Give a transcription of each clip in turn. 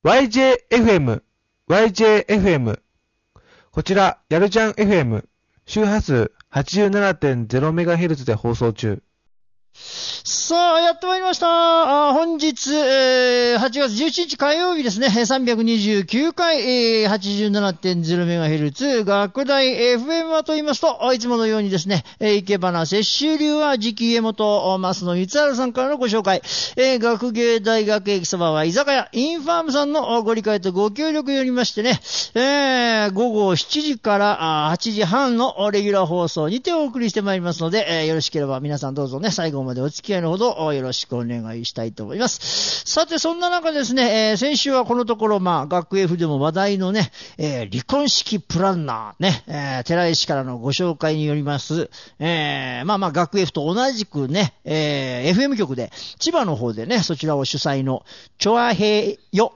YJFM、YJFM。こちら、やるじゃん FM。周波数 87.0MHz で放送中。 さあ、やってまいりました。本日、8月17日火曜日ですね。329回、87.0MHz、学大 FM はと言いますと、いつものようにですね、生け花摂取流は直家元、増野光晴さんからのご紹介。学芸大学駅そばは居酒屋、インファームさんのご理解とご協力によりましてね、午後7時から8時半のレギュラー放送にてお送りしてまいりますので、よろしければ皆さんどうぞね、最後までお付き合いのほどよろしくお願いしたいと思います。さて、そんな中ですね、先週はこのところ、学 F でも話題のね、離婚式プランナーね、寺石からのご紹介によります、学 F と同じくね、FM 局で、千葉の方でね、そちらを主催の、チョアヘヨ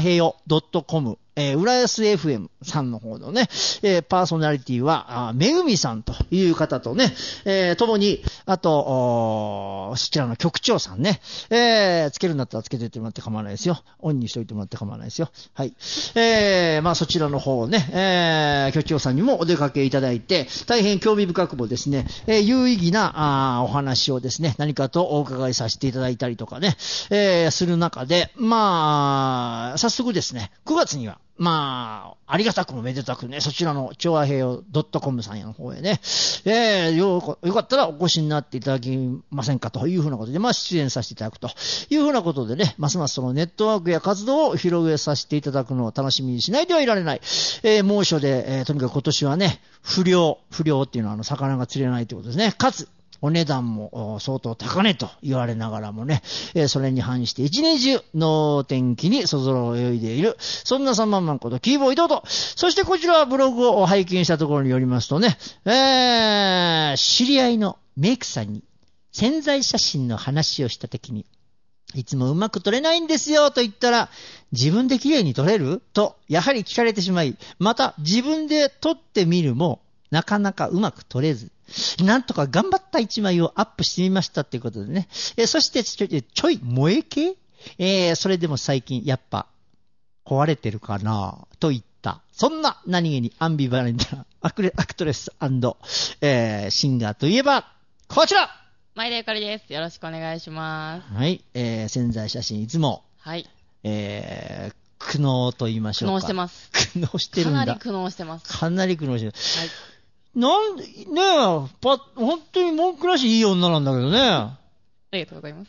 .com、浦安 FM さんの方のね、パーソナリティは、めぐみさんという方とね、共に、あと、そちらの局長さんね、つけるんだったらつけておいてもらって構わないですよ。オンにしておいてもらって構わないですよ。はい。そちらの方をね、局長さんにもお出かけいただいて、大変興味深くもですね、有意義なお話をですね、何かとお伺いさせていただいたりとかね、する中で、早速ですね、9月には、ありがたくもめでたくね、そちらの、調和平洋 .com さんの方へね、よかったらお越しになっていただけませんかというふうなことで、出演させていただくというふうなことでね、ますますそのネットワークや活動を広げさせていただくのを楽しみにしないではいられない。猛暑で、とにかく今年はね、不良っていうのは魚が釣れないということですね。かつ、お値段も相当高値と言われながらもね、それに反して一年中の天気にそぞろ泳いでいる、そんな3万万ことキーボーイドと、そしてこちらはブログを拝見したところによりますとね、知り合いのメイクさんに宣材写真の話をしたときに、いつもうまく撮れないんですよと言ったら、自分で綺麗に撮れると、やはり聞かれてしまい、また自分で撮ってみるも、なかなかうまく撮れず、なんとか頑張った一枚をアップしてみましたということでね。そしてちょい萌え系それでも最近やっぱ壊れてるかなといった。そんな何気にアンビバレントなアクトレス&、シンガーといえば、こちら前田ゆかりです。よろしくお願いします。 はい。宣材写真いつも。 はい。 苦悩と言いましょうか。 苦悩してます。 苦悩してるんだ。 かなり苦悩してます。 かなり苦悩してる。 はい。 本当に文句らしいいい女なんだけどね。 ありがとうございます。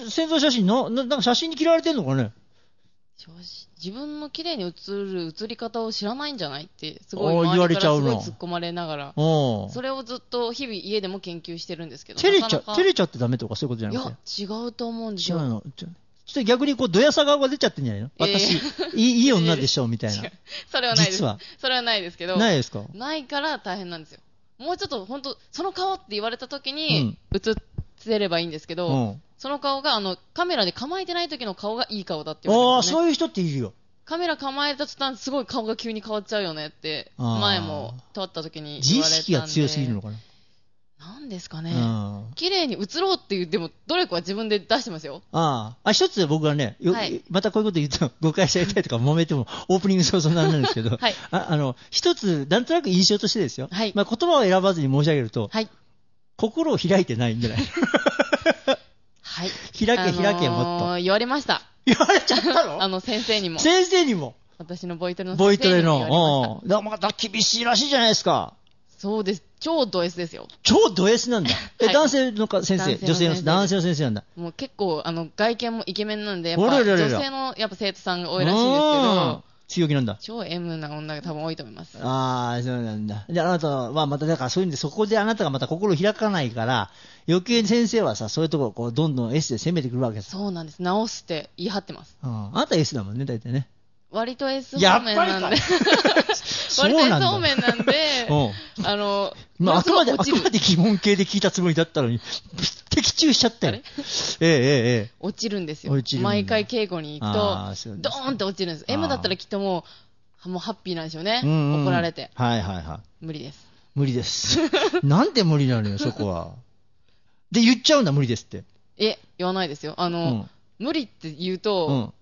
宣材写真なんか写真に切られてんのかね。 自分の綺麗に写り方を知らないんじゃないってすごい言われちゃうの。 すごい突っ込まれながら、それをずっと日々家でも研究してるんですけど、 照れちゃってダメとかそういうことじゃなくて。 いや違うと思うんですよ。 違うの。そして逆にドヤさ顔が出ちゃってんじゃないの？私、いい女でしょみたいな。 それはないです。 実は。 それはないですけど。 ないですか？ ないから大変なんですよ。もうちょっと本当その顔って言われた時に写せればいいんですけど、その顔がカメラで構えてない時の顔がいい顔だって言われるんですね。 そういう人っているよ。 カメラ構えた途端すごい顔が急に変わっちゃうよねって前も撮った時に言われたんで。 自意識が強すぎるのかな。 なんですかね。綺麗に映ろうっていう、でも、努力は自分で出してますよ。 一つ僕はね、またこういうこと言うと誤解されたりとか揉めてもオープニング早々なんですけど、はい、一つ、なんとなく印象としてですよ。はい、言葉を選ばずに申し上げると、はい、心を開いてないんじゃないはい。 開け、もっと。 言われました。 言われちゃったの先生にも。 先生にも。 私のボイトレの先生にも言われました。 また厳しいらしいじゃないですか。 そうです。超ド S ですよ。 超ド S なんだ。男性の先生、女性の男性の先生なんだ。 もう結構、外見もイケメンなんで、やっぱ女性のやっぱ生徒さんが多いらしいんですけど、 強気なんだ。 超 M な女が多分多いと思います。 そうなんだ。で、あなたはまただからそういうんで、そこであなたがまた心を開かないから、余計に先生はさ、そういうところをこうどんどん S で攻めてくるわけです。 そうなんです。直すって言い張ってます。 あなた S だもんね、大体ね。 割と S 方面なんで。割と S 方面なんで、 あくまで疑問形で聞いたつもりだったのに、的中しちゃったよ。 落ちるんですよ。毎回稽古に行くと、ドーンって落ちるんです。M だったらきっともうハッピーなんですよね。怒られて。無理です。 無理です。なんで無理なのよ、そこは。で、言っちゃうんだ、無理ですって。 言わないですよ。無理って言うと、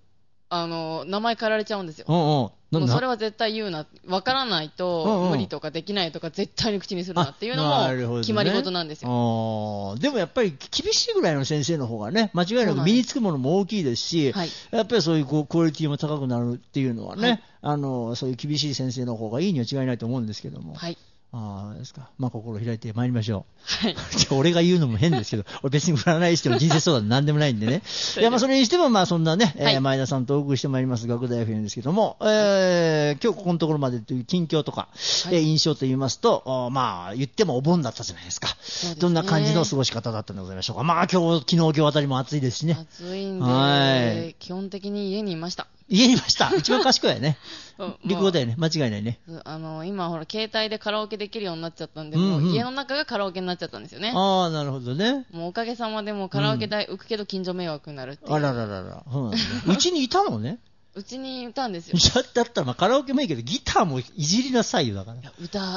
名前変えられちゃうんですよ。 もうそれは絶対言うな。わからないと、無理とかできないとか絶対に口にするなっていうのも決まり事なんですよ。 でもやっぱり厳しいぐらいの先生の方がね、間違いなく身につくものも大きいですし、やっぱりそういうクオリティも高くなるっていうのはね、そういう厳しい先生の方がいいには違いないと思うんですけども。ですか。心開いて参りましょう。俺が言うのも変ですけど、俺別に占いしても人生相談なんでもないんでね。いや、それにしてもそんなね、前田さんとお送りしてまいります学大 FM ですけども、今日ここのところまでという近況とか、印象と言いますと、言ってもお盆だったじゃないですか。どんな感じの過ごし方だったんでございましょうか。昨日あたりも暑いですしね。 暑いんで、基本的に家にいました。 家にいました。一番賢いよね。リコーだよね。間違いないね。 今ほら、携帯でカラオケできるようになっちゃったんで、もう家の中がカラオケになっちゃったんですよね。 なるほどね。 もうおかげさまでもうカラオケ代浮くけど近所迷惑になるっていう。 あらららら。うちにいたのね。 うちにいたんですよ。 だったらカラオケもいいけど、ギターもいじりなさいよ、だから。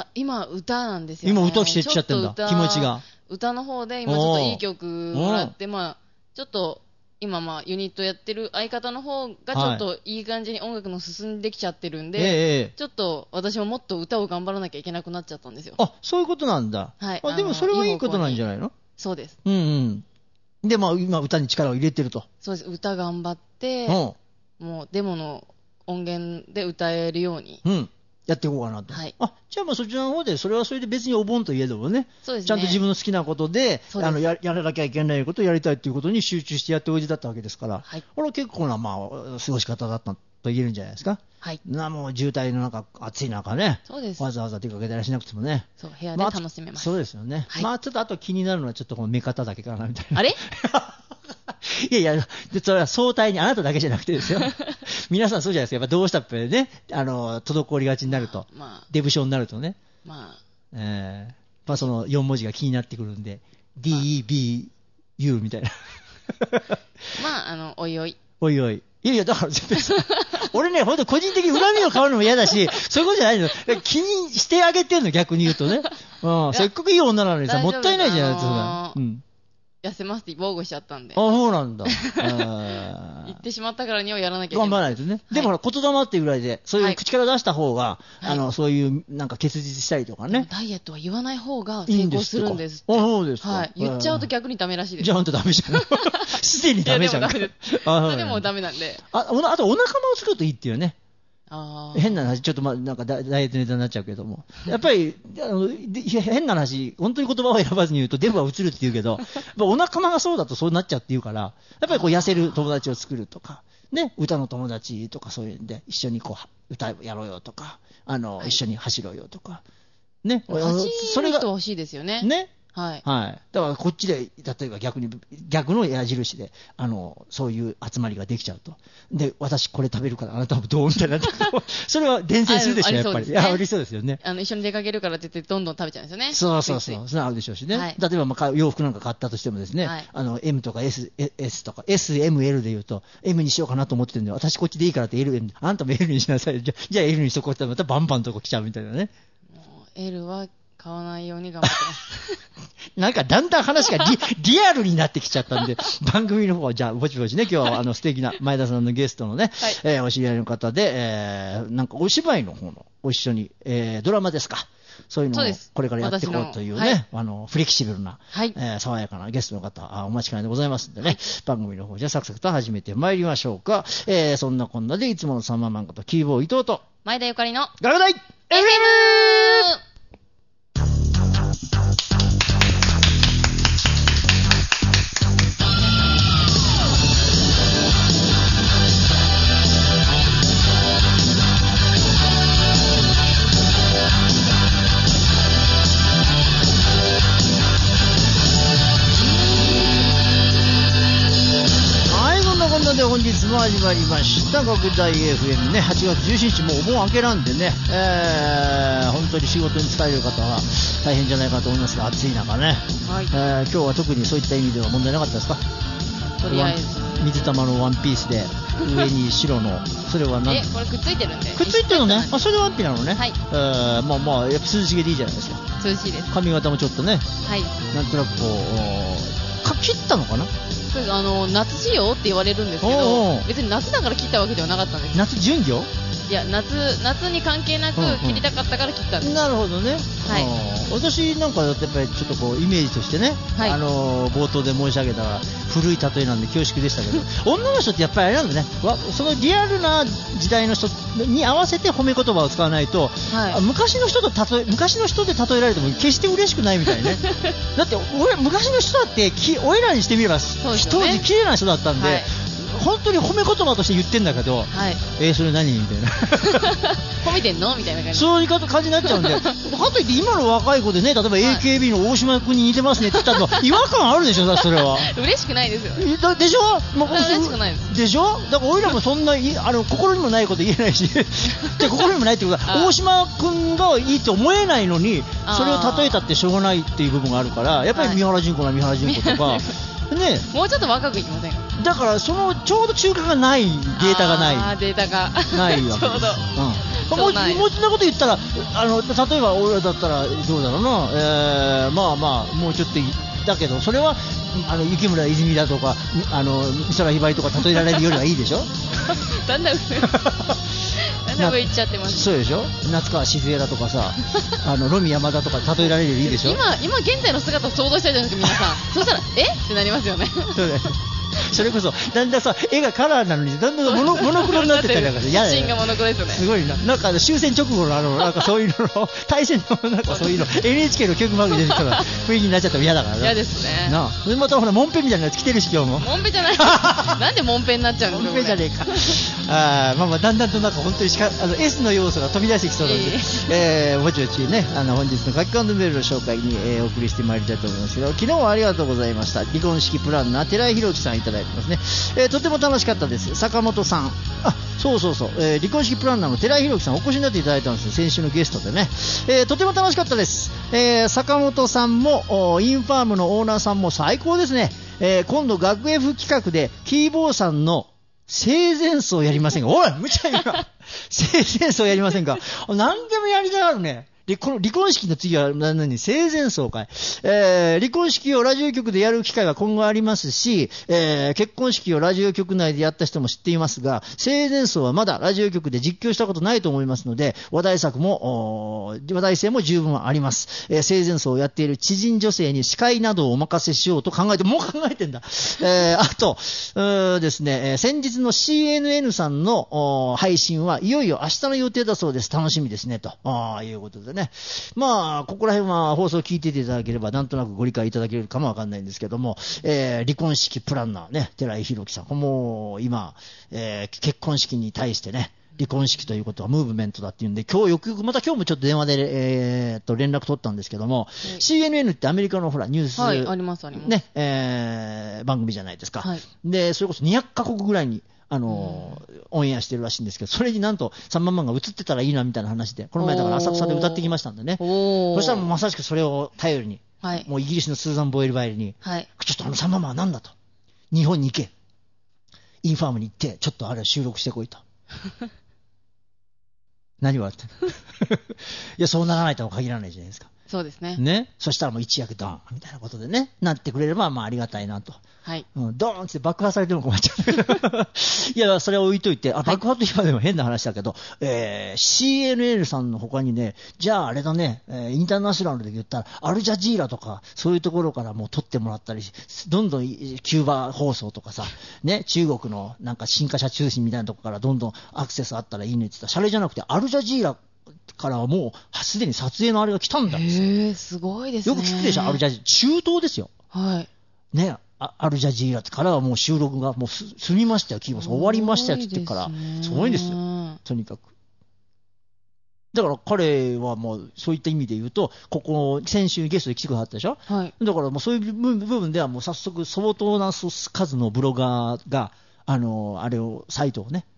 今歌なんですよね。 今歌してっちゃってんだ、気持ちが。 歌の方で今ちょっといい曲もらって、ちょっと、今ユニットやってる相方の方がちょっといい感じに音楽の進んできちゃってるんで、ちょっと私ももっと歌を頑張らなきゃいけなくなっちゃったんですよ。 そういうことなんだ。でもそれはいいことなんじゃないの？ そうです。 で、今歌に力を入れてると。 そうです。歌頑張って、もうデモの音源で歌えるように。 やっていこうかなと。じゃあそちらの方で、それはそれで別にお盆といえどもね、ちゃんと自分の好きなことで、やらなきゃいけないことをやりたいということに集中してやっておいでだったわけですから、これは結構な、過ごし方だったと言えるんじゃないですか。もう渋滞の中、暑い中ね、わざわざ出かけたりしなくてもね。 部屋で楽しめます。 そうですよね。ちょっとあと気になるのは、ちょっとこの目方だけかなみたいな。 あれいや、それは相対にあなただけじゃなくてですよ。皆さんそうじゃないですか。やっぱどうしたってね、滞りがちになると、デブ症になるとね。その4文字が気になってくるんで、DBU みたいな。 おいおい。 おいおい。いや、だから、俺ね、ほんと個人的に恨みを買うのも嫌だし、そういうことじゃないの。気にしてあげてんの、逆に言うとね。せっかくいい女なのにさ、もったいないじゃないですか。 痩せますって防護しちゃったんで。 そうなんだ。 言ってしまったからにはやらなきゃいけない。 頑張らないとね。でも言霊っていうぐらいで、そういう口から出した方が、そういうなんか結実したりとかね。 ダイエットは言わない方が成功するんですって。 そうですか。 言っちゃうと逆にダメらしいです。 じゃああんたダメじゃん。すでにダメじゃん。 でもダメなんで。 あとお仲間を作るといいっていうね。変な話、ちょっとなんかダイエットネタになっちゃうけども。やっぱり、変な話、本当に言葉を選ばずに言うとデブは映るって言うけど、お仲間がそうだとそうなっちゃうって言うから、やっぱり痩せる友達を作るとか、ね、歌の友達とかそういうんで、一緒に歌やろうよとか、一緒に走ろうよとか。ね。 走る人欲しいですよね。 ね。だからこっちで、例えば逆の矢印で、そういう集まりができちゃうと。で、私これ食べるからあなたもどうみたいな。それは伝染するでしょ、やっぱり。ありそうですよね。 一緒に出かけるからって言ってどんどん食べちゃうんですよね。 そう。それはあるでしょうしね。例えば洋服なんか買ったとしてもですね、M とか S とか、S、M、L で言うと、M にしようかなと思ってるんで、私こっちでいいからって L、あんたも L にしなさい。じゃあ L にしとこうってまたバンバンとこ来ちゃうみたいなね。 もう L は買わないように頑張ってます。 なんかだんだん話がリアルになってきちゃったんで、番組の方はじゃあぼちぼちね、今日は素敵な前田さんのゲストのね、お知り合いの方で、なんかお芝居の方のご一緒に、ドラマですか。そういうのをこれからやっていこうというね、フレキシブルな、爽やかなゲストの方、お待ちかねでございますんでね、番組の方じゃサクサクと始めてまいりましょうか。そんなこんなでいつものサンママンことキーボー伊藤と前田ゆかりのガラダイ FM！本日も始まりました学大 FM ね、8月17日もうお盆明けなんでね、本当に仕事に疲れる方は大変じゃないかと思いますが、暑い中ね、今日は特にそういった意味では問題なかったですか？ とりあえず水玉のワンピースで上に白のそれは何？ これくっついてるんで。 くっついてるのね。それでワンピなのね。やっぱ涼しげでいいじゃないですか。 涼しいです。 髪型もちょっとね、なんとなくこう切ったのかな。 夏仕様って言われるんですけど、別に夏だから切ったわけではなかったんです。 夏巡業？ いや、夏に関係なく切りたかったから切ったんです。 なるほどね。はい。私なんかやっぱりちょっとこうイメージとしてね、はい、冒頭で申し上げた古い例えなんで恐縮でしたけど女の人ってやっぱりあれなんだね、そのリアルな時代の人に合わせて褒め言葉を使わないと、はい、昔の人で例えられても決して嬉しくないみたいねだって昔の人だって俺らにしてみれば、当時綺麗な人だったんで、はい、本当に褒め言葉として言ってんだけど、はい、それ何みたいな褒めてんのみたいな感じ、 そういう感じになっちゃうんでかといって今の若い子でね、例えば AKB の大島君に似てますねって言ったら違和感あるでしょ、それは嬉しくないですよでしょ、 嬉しくないですでしょ。だから俺らもそんな心にもないこと言えないし心にもないってことは大島君がいいって思えないのにそれを例えたってしょうがないっていう部分があるから、やっぱり三原純子な三原純子とかね、 もうちょっと若くいきませんか。 だからちょうど中間がない、データがないデータがないわけです。もうちょっとこと言ったら例えば俺だったらどうだろうな、まあもうちょっとだけどそれは雪村泉だとか美空ひばりとか例えられるよりはいいでしょだんだん上行っちゃってます。 そうでしょ。夏川静江だとかさロミ山田とか例えられるよりいいでしょ。 今現在の姿を想像したじゃないですか皆さんそしたらってなりますよねそうだよそれこそだんだんさ絵がカラーなのにだんだんモノクロになってったりなんか嫌だよ。 写真がモノクロですよね。 すごいなんか終戦直後のなんかそういうの対戦のなんかそういうのNHK の曲番組で出てきたら雰囲気になっちゃったら嫌だから嫌ですね。 なあそれまたほらモンペみたいなやつ着てるし今日も。 モンペじゃないなんでモンペになっちゃうんですか。 モンペじゃねえかまあだんだんとなんか本当にS の要素が飛び出してきそうなのでぼちぼちね本日の書き込んでメールの紹介に、お送りしてまいりたいと思いますけど、昨日はありがとうございました。離婚式プランナー寺井宏樹さんいただいてますね。とても楽しかったです。坂本さん、そう、離婚式プランナーの寺井宏樹さんお越しになっていただいたんですよ、先週のゲストでね。とても楽しかったです。坂本さんもインファームのオーナーさんも最高ですね。今度学 F 企画でキーボーさんの生前葬やりませんか。おい無茶言うな生前葬やりませんか。何でもやりたがるね。で、この離婚式の次は何生前葬会。離婚式をラジオ局でやる機会は今後ありますし、結婚式をラジオ局内でやった人も知っていますが、生前葬はまだラジオ局で実況したことないと思いますので、話題性も十分あります。生前葬をやっている知人女性に司会などをお任せしようともう考えてんだ。あと、ですね、先日の CNN さんの配信はいよいよ明日の予定だそうです。楽しみですね、ということでね。まあここら辺は放送を聞いていただければなんとなくご理解いただけるかもわかんないんですけども、離婚式プランナーね寺井宏樹さんもう今、結婚式に対してね離婚式ということはムーブメントだっていうんで今日もちょっと電話で、連絡取ったんですけども、CNN ってアメリカのほらニュース、 はい、ありますね、番組じゃないですか、はい、でそれこそ200カ国ぐらいにオンエアしてるらしいんですけど、それになんとサンマンマンが映ってたらいいなみたいな話でこの前だから浅草で歌ってきましたんでね。そしたらまさしくそれを頼りに、はい、もうイギリスのスーザン・ボイルバイルに、はい、ちょっとサンマンマンはなんだと日本に行けインファームに行ってちょっとあれ収録してこいと何笑っていやそうならないとは限らないじゃないですか。 そうですね。 ね、そしたらもう一躍ドーンみたいなことでねなってくれればまあありがたいなと。はい。ドーンって爆破されても困っちゃう。いやそれは置いといて、爆破といえばでも変な話だけど、CNN さんの他にね、じゃああれだね、インターナショナルで言ったらアルジャジーラとかそういうところからもう撮ってもらったり、どんどんキューバ放送とかさ、ね中国のなんか新華社通信みたいなところからどんどんアクセスあったらいいねって言ったら、シャレじゃなくてアルジャジーラからはもうすでに撮影のあれが来たんだ。 すごいですね。 よく聞くでしょアルジャジーラ、中東ですよ。はい。ね。アルジャジーラからはもう収録がもう済みましたよ、キーボーさん終わりましたよって言ってから、すごいですよ、とにかく。だから彼はもうそういった意味で言うと、ここ先週ゲストで来てくださったでしょ、はい、だからもうそういう部分ではもう早速相当な数のブロガーがあれをサイトをね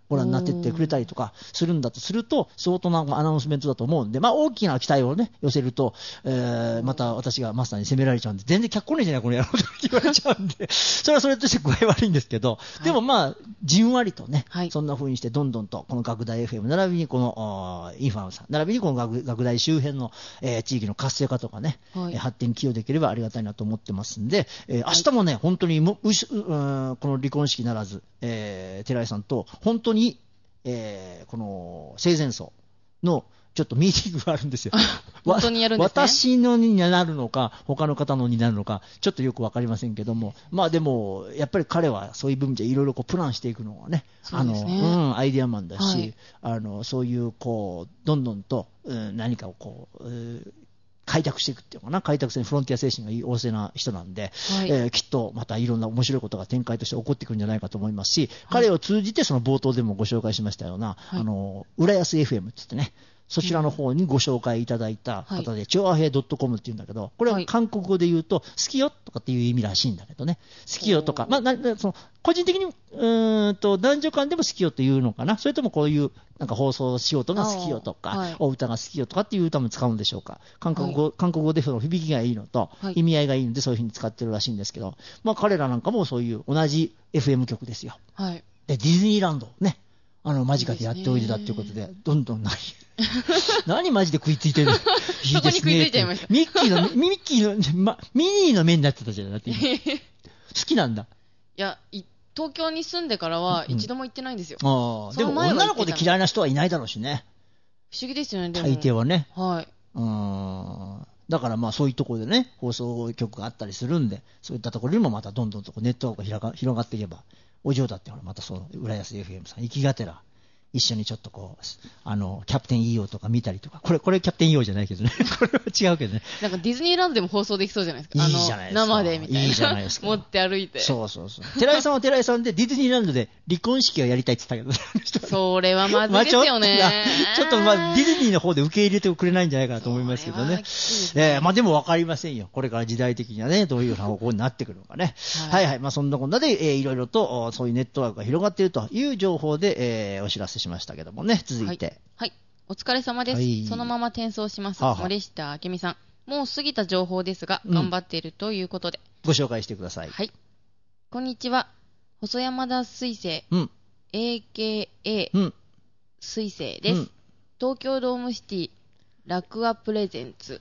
ご覧になってってくれたりとかするんだとすると、相当なアナウンスメントだと思うんで、まあ大きな期待をね、寄せると、また私がマスターに責められちゃうんで、全然客来ねえじゃない、この野郎と言われちゃうんで、それはそれとして具合悪いんですけど、でもまあ、じんわりとね、そんな風にして、どんどんと、この学大 FM、並びにこのインファムさん、並びにこの学大周辺の、地域の活性化とかね、発展に寄与できればありがたいなと思ってますんで、明日もね、本当にこの離婚式ならず、寺井さんと、本当にこの生前葬のちょっとミーティングがあるんですよ。 本当にやるんですね。 私のになるのか、他の方のになるのか、ちょっとよくわかりませんけども、まあでも、やっぱり彼はそういう部分じゃいろいろプランしていくのがね、アイデアマンだし、そういうどんどんと、何かを開拓していくっていうのかな、開拓性にフロンティア精神が旺盛な人なんで、きっとまたいろんな面白いことが展開として起こってくるんじゃないかと思いますし、彼を通じてその冒頭でもご紹介しましたような、浦安 FM って言ってね、そちらの方にご紹介いただいた方で、ちょあへい .com って言うんだけど、これは韓国語で言うと、好きよとかっていう意味らしいんだけどね、好きよとか、まあ、その個人的に男女間でも好きよっていうのかな、それともこういうなんか放送しようとが好きよとか、お歌が好きよとかっていう歌も使うんでしょうか。韓国語でその響きがいいのと、意味合いがいいのでそういうふうに使ってるらしいんですけど、まあ彼らなんかもそういう同じ FM 局ですよ。で、ディズニーランドね、間近でやっておいでだっていうことで、どんどん何マジで食いついてるのいいですね。 そこに食いついちゃいました。 ミニーの目になってたじゃん。だって今好きなんだ。 いや、東京に住んでからは一度も行ってないんですよ。 でも女の子で嫌いな人はいないだろうしね。 不思議ですよね、でも。 大抵はね。 はい。 だからまあそういうところでね、放送局があったりするんで、そういったところにもまたどんどんとネットワークが広がっていけば、お嬢だってまたその浦安 FM さん、行きがてら、一緒にちょっとキャプテン EO とか見たりとか、これキャプテン EO じゃないけどね。これは違うけどね。 なんかディズニーランドでも放送できそうじゃないですか。 いいじゃないですか。 生でみたいな。 いいじゃないですか。 持って歩いて。 そう。寺井さんは寺井さんでディズニーランドで離婚式をやりたいって言ったけど。 それはまずいですよね。 ちょっとディズニーの方で受け入れてくれないんじゃないかなと思いますけどね。まあでも分かりませんよ。これから時代的にはね、どういう方向になってくるのかね。まあそんなこんなで、いろいろとそういうネットワークが広がっているという情報で、お知らせしましたけどもね。続いて。 お疲れ様です。そのまま転送します。森下明美さん。もう過ぎた情報ですが、頑張っているということで。 ご紹介してください。 こんにちは。細山田水星。AKA、水星です。東京ドームシティ、ラクアプレゼンツ。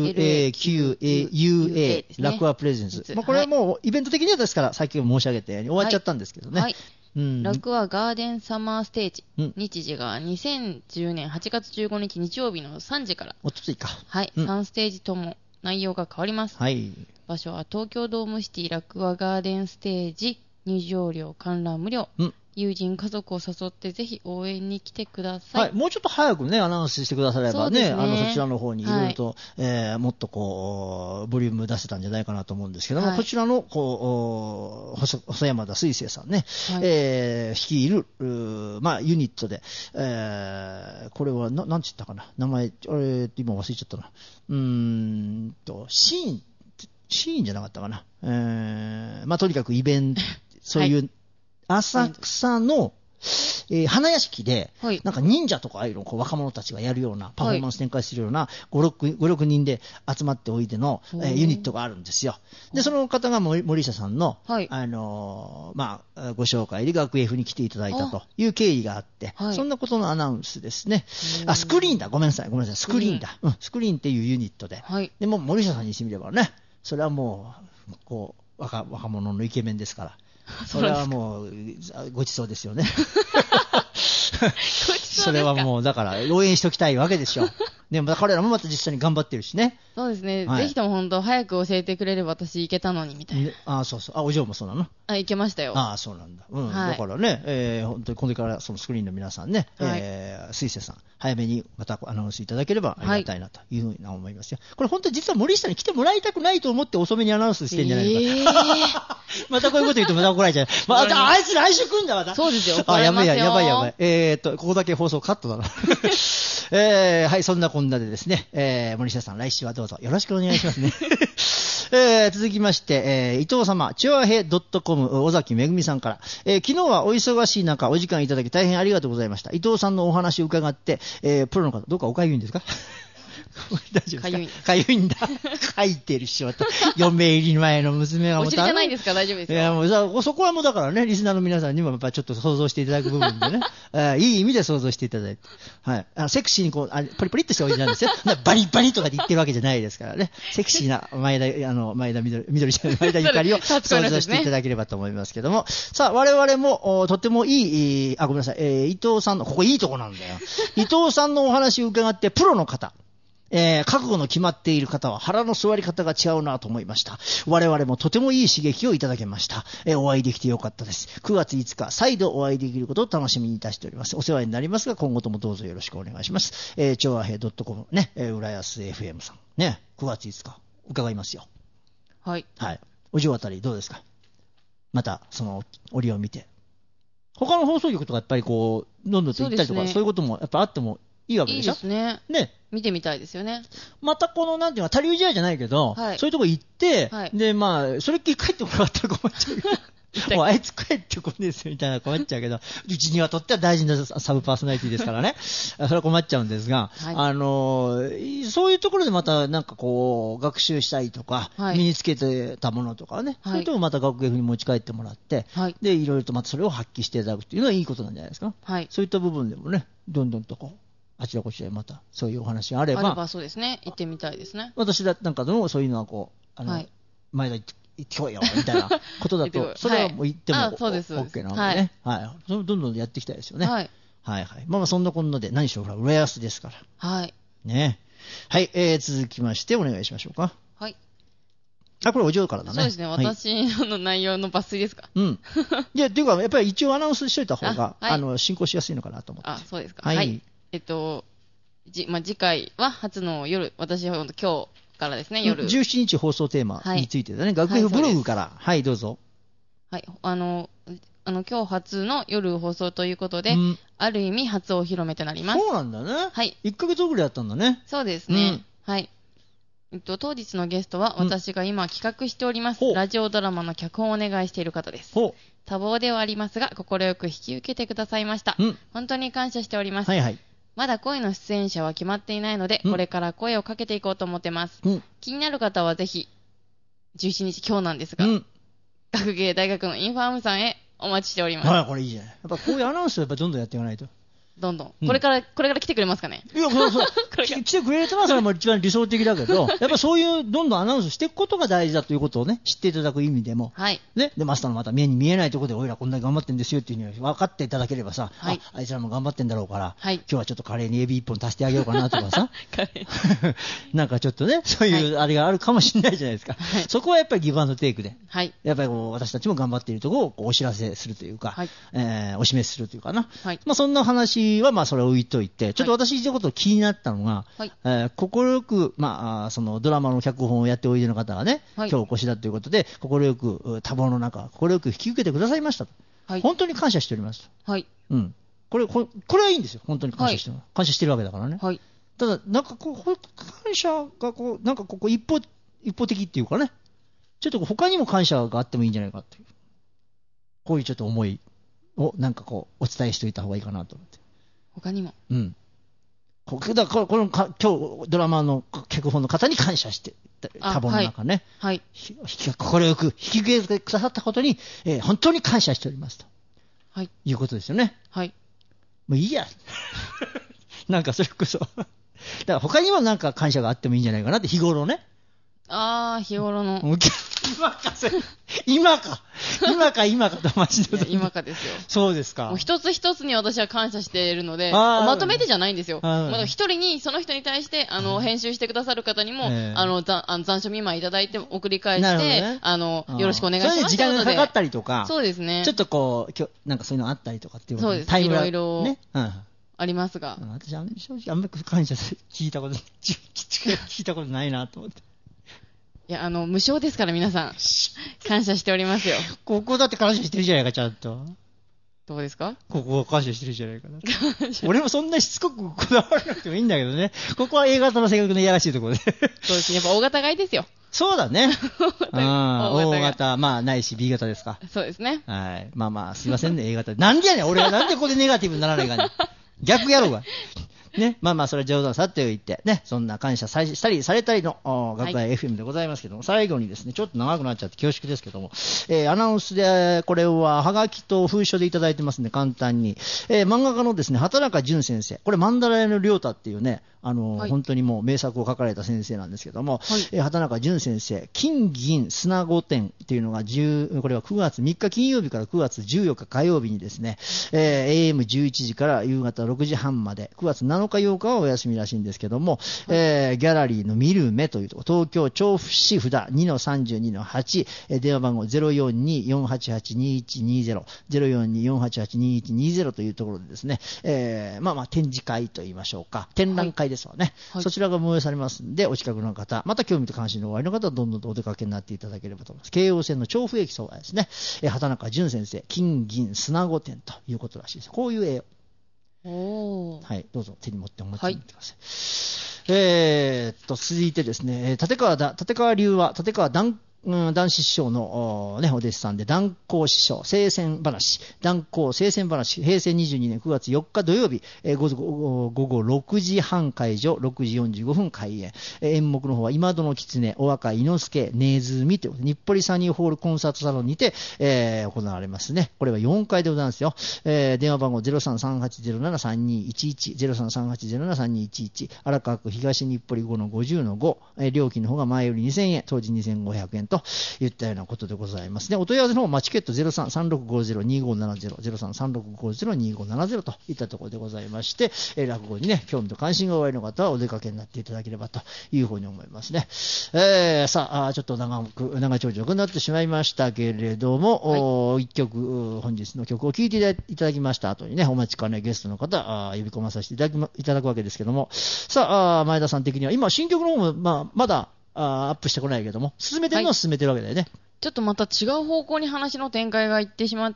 LAQAUA、ラクアプレゼンツ。これはもうイベント的にはですから、さっき申し上げたように終わっちゃったんですけどね。 ラクアガーデンサマーステージ、日時が2010年8月15日日曜日の3時から、 おとついか。 3ステージとも内容が変わります。場所は東京ドームシティラクアガーデンステージ、入場料観覧無料。友人家族を誘ってぜひ応援に来てください。 もうちょっと早くねアナウンスしてくださればね、そちらの方にいろいろと、もっとボリューム出せたんじゃないかなと思うんですけども、こちらの細山田水星さんね、率いるユニットで、これはなんて言ったかな、名前今忘れちゃったな、シーンじゃなかったかな、とにかくイベント、そういう浅草の、花屋敷で、なんか忍者とかああいうの若者たちがやるようなパフォーマンス展開するような5、6人で集まっておいでの、ユニットがあるんですよ。で、その方が森下さんの、ご紹介で学 F に来ていただいたという経緯があって、そんなことのアナウンスですね。スクリーンだ。ごめんなさい。スクリーンだ。スクリーンっていうユニットで。でも森下さんにしてみればね、それはもう、若者のイケメンですから。それはもうごちそうですよね。それはもうだから応援しておきたいわけでしょ。でも彼らもまた実際に頑張ってるしね。 そうですね。ぜひとも本当早く教えてくれれば私行けたのにみたいな。 そうそう。お嬢もそうなの？ 行けましたよ。 そうなんだ。だからね、本当にこれからそのスクリーンの皆さんね、水星さん早めにまたアナウンスいただければありがたいなというふうに思いますよ。これ本当に実は森下に来てもらいたくないと思って遅めにアナウンスしてんじゃないか。またこういうこと言うとまた怒られちゃう。あいつ来週来んだまた。そうですよ。やばい。ここだけ放送カットだな。そんなこんなでですね、森下さん来週はどうぞよろしくお願いしますね。 続きまして、伊藤様、ちわへ .com、尾崎めぐみさんから、昨日はお忙しい中、お時間いただき大変ありがとうございました。伊藤さんのお話を伺って、プロの方、どうかおかゆいんですか大丈夫ですか？かゆいんだ。書いてるし、また、嫁入り前の娘がお尻じゃないですか？大丈夫ですか？ いや、もうそこはもうだからね、リスナーの皆さんにもやっぱちょっと想像していただく部分でね、いい意味で想像していただいて、はい。セクシーにこう、ポリポリっとしたおじなんですよ。バリバリとかで言ってるわけじゃないですからね。セクシーな前田緑じゃない、前田ゆかりを想像していただければと思いますけども。さあ、我々も、とてもいい、ごめんなさい、伊藤さんの、ここいいとこなんだよ。伊藤さんのお話を伺って、プロの方、覚悟の決まっている方は腹の座り方が違うなと思いました。我々もとてもいい刺激をいただけました。お会いできてよかったです。9月5日、再度お会いできることを楽しみにいたしております。お世話になりますが、今後ともどうぞよろしくお願いします。調和平 .com ね、浦安 FM さん。ね、9月5日、伺いますよ。 はい。 はい。お嬢あたりどうですか？また、その、折を見て。他の放送局とかやっぱりこう、どんどんと行ったりとか、そういうこともやっぱあってもいいわけでしょ？ いいですね。 ね。 見てみたいですよね。 またこの、なんていうの、他流試合じゃないけど、はい、そういうとこ行って、はい、で、まあ、それっきり帰ってもらったら困っちゃうけど、もうあいつ帰ってこねえですよみたいな困っちゃうけど、うちにはとっては大事なサブパーソナリティですからね、それは困っちゃうんですが、はい、そういうところでまたなんかこう、学習したりとか、はい、身につけてたものとかね、はい、そういうところをまた学芸に持ち帰ってもらって、はい、で、いろいろとまたそれを発揮していただくっていうのはいいことなんじゃないですか。はい、そういった部分でもね、どんどんとこう、あちらこちらでまたそういうお話があれば、 そうですね、行ってみたいですね。 私なんかでもそういうのはこう、はい、前田行ってこいよみたいなことだと、それはもう言っても OK なのでね、はい、どんどんやっていきたいですよね。はい、はいはい。まあそんなこんなで何しろ浦安ですから。はい。ね。はい、続きましてお願いしましょうか。はい。これお嬢からだね。 そうですね、私の内容の抜粋ですか。 うん。いや、っていうかやっぱり一応アナウンスしといた方が進行しやすいのかなと思って。 そうですか。はい。次回は初の夜、私は今日からですね、夜。 17日放送テーマについてだね、学園ブログから、はい、どうぞ。 はい、今日初の夜放送ということで、ある意味初お披露目となります。 そうなんだね。はい。1ヶ月遅れやったんだね。 そうですね。はい。当日のゲストは、私が今企画しております、ラジオドラマの脚本をお願いしている方です。多忙ではありますが、快く引き受けてくださいました。本当に感謝しております。はいはい。まだ声の出演者は決まっていないので、これから声をかけていこうと思ってます。気になる方はぜひ、17日今日なんですが、学芸大学のインファームさんへお待ちしております。 はい、これいいじゃない。やっぱこういうアナウンスをやっぱどんどんやっていかないと。 どんどん。これから来てくれますかね？ いや、そう来てくれたらそれも一番理想的だけど、やっぱそういうどんどんアナウンスしていくことが大事だということをね、知っていただく意味でも、はい。ね、で、マスターのまた目に見えないところで、おいらこんなに頑張ってんですよっていうのを分かっていただければさ、はい。あいつらも頑張ってんだろうから、はい。今日はちょっとカレーにエビ一本足してあげようかなとかさ、なんかちょっとね、そういうあれがあるかもしれないじゃないですか。はい。そこはやっぱりギブアンドテイクで、はい。やっぱりこう、私たちも頑張っているところをお知らせするというか、はい。お示しするというかな。はい。まあそんな話は、まあそれを置いといて、ちょっと私一言気になったのが、はい。快く、まあ、そのドラマの脚本をやっておいでの方がね、はい、今日お越しだということで、快く、多忙の中、快く引き受けてくださいましたと。はい。本当に感謝しておりますと。はい。うん。これはいいんですよ。本当に感謝してる、はい、感謝してるわけだからね。はい。ただ、なんかこう、感謝がこう、なんかここ一方的っていうかね、ちょっと他にも感謝があってもいいんじゃないかっていう。こういうちょっと思いを、なんかこう、お伝えしておいた方がいいかなと思って。 他にも。 うん。だから今日ドラマの脚本の方に感謝して、多忙の中ね、はい。快く引き受けてくださったことに、本当に感謝しておりますと。はい。いうことですよね。はい。もういいや。なんかそれこそ。だから他にもなんか感謝があってもいいんじゃないかなって、日頃ね。 日頃の。 今かとマジで。 今かですよ。 そうですか。 もう一つ一つに私は感謝しているので、まとめてじゃないんですよ。一人に、その人に対して、編集してくださる方にも、残暑見舞いいただいて送り返して、よろしくお願いします。 それで時間がかかったりとか、 そうですね。 ちょっとこう、なんかそういうのあったりとかっていうそうです。いろいろ。ありますが。 私、正直あんまり感謝聞いたことないなと思って。 いや、無償ですから皆さん。感謝しておりますよ。 ここだって感謝してるじゃないか、ちゃんと。 どうですか？ ここは感謝してるじゃないかな。俺もそんなしつこくこだわらなくてもいいんだけどね。ここは A 型の性格のいやらしいところで。 そうですね。やっぱ大型買いですよ。 そうだね。 大大型、まあ、ないし B 型ですか。 そうですね。 はい。まあまあ、すいませんね、A 型。なんでやねん、俺はなんでここでネガティブにならないかね。逆やろうが。ね。まあまあ、それは冗談さっておいて、ね。そんな感謝したりされたりの、学会 FM でございますけども、最後にですね、ちょっと長くなっちゃって恐縮ですけども、アナウンスで、これは、はがきと封書でいただいてますんで、簡単に。漫画家のですね、畑中淳先生。これ、マンダラヤの亮太っていうね、本当にもう名作を書かれた先生なんですけども、畑中淳先生、金銀砂御殿っていうのがこれは9月3日金曜日から9月14日火曜日にですね、AM11 時から夕方6時半まで、9月7日8日はお休みらしいんですけども、ギャラリーの見る目というところ、東京調布市札 2-32-8、電話番号 042-488-2120、042-488-2120 というところでですね、まあまあ展示会といいましょうか、展覧会ですわね、そちらが運営されますんで、お近くの方、また興味と関心のおありの方はどんどんとお出かけになっていただければと思います。京王線の調布駅そばですね、畑中淳先生、金銀砂御殿ということらしいです。こういう絵を、はい、どうぞ手に持ってお持ちになってください。続いてですね、立川流は立川男子師匠の、ね、お弟子さんで、男光師匠、平成22年9月4日土曜日、午後6時半会場、6時45分開演。演目の方は、今戸の狐、お若い猪之助、ネズミということで、日暮里サニーホールコンサートサロンにて、行われますね。これは4回でございますよ。電話番号 0338073211、0338073211、荒川区東日暮里 5-50-5、料金の方が前より2000円、当時2500円といったようなことでございますね。お問い合わせの方は、チケット 0336502570、0336502570 といったところでございまして、落語にね、興味と関心がおありの方はお出かけになっていただければというふうに思いますね。さあ、ちょっと長丁場になってしまいましたけれども、一曲、本日の曲を聴いていただきました後にね、お待ちかねゲストの方、呼び込まさせていただくわけですけども、さあ、前田さん的には、今、新曲の方も、まだ、アップしてこないけども、進めてるのは進めてるわけだよね。 ちょっとまた違う方向に話の展開がいってしまって、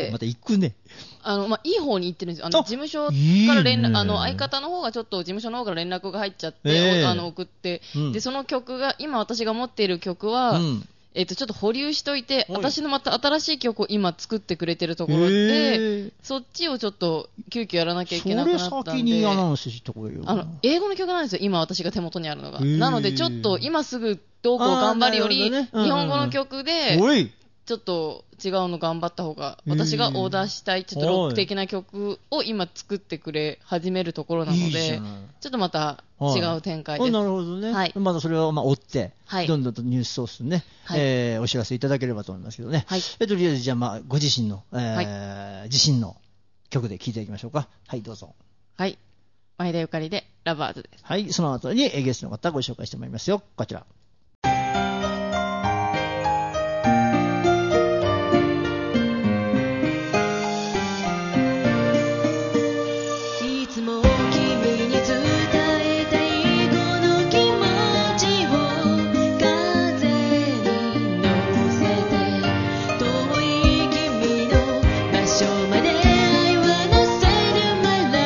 また行くね。 いい方に行ってるんですよ。事務所から連絡、相方の方がちょっと事務所の方から連絡が入っちゃって、送って、で、その曲が、今私が持っている曲は、ちょっと保留しといて、私のまた新しい曲を今作ってくれてるところで、そっちをちょっと急遽やらなきゃいけなくなったんで。 それ先にアナウンスしてこいよ。 英語の曲なんですよ、今私が手元にあるのが。なのでちょっと今すぐどうこう頑張るより、日本語の曲で、ちょっと違うの頑張った方が、私がオーダーしたい、ちょっとロック的な曲を今作って始めるところなので、ちょっとまた違う展開です。 なるほどね。またそれを追って、どんどんとニュースソースね、お知らせいただければと思いますけどね。とりあえず、じゃあ、ご自身の、自身の曲で聴いていきましょうか。はい、どうぞ。 はい。前田ゆかりで、ラバーズです。 はい、その後にゲストの方ご紹介してまいりますよ。こちら。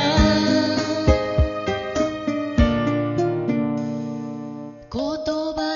言葉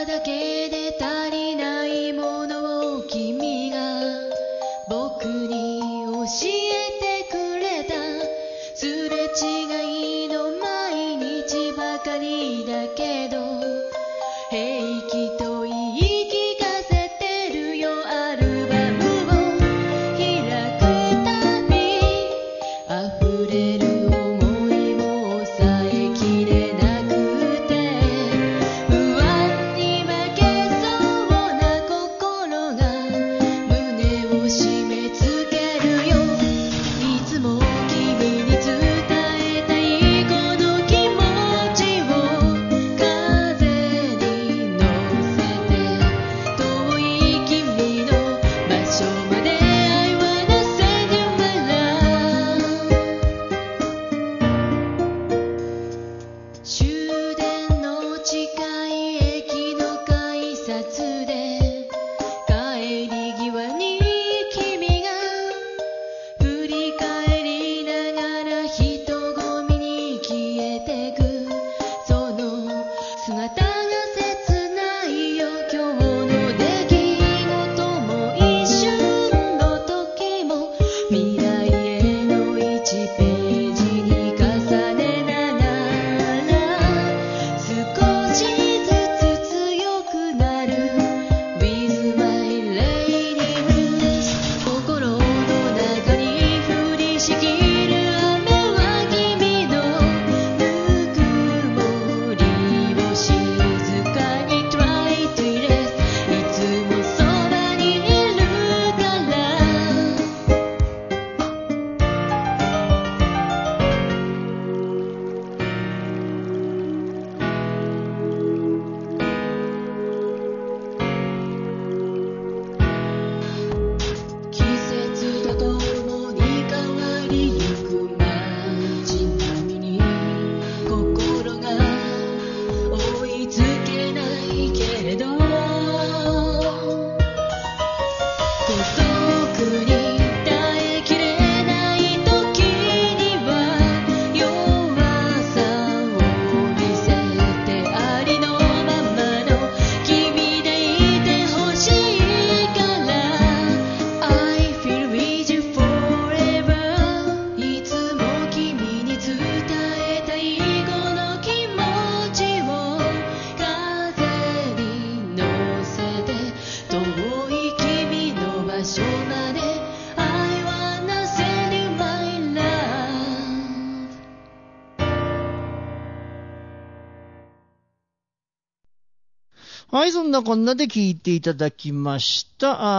はい、そんなこんなで聞いていただきました。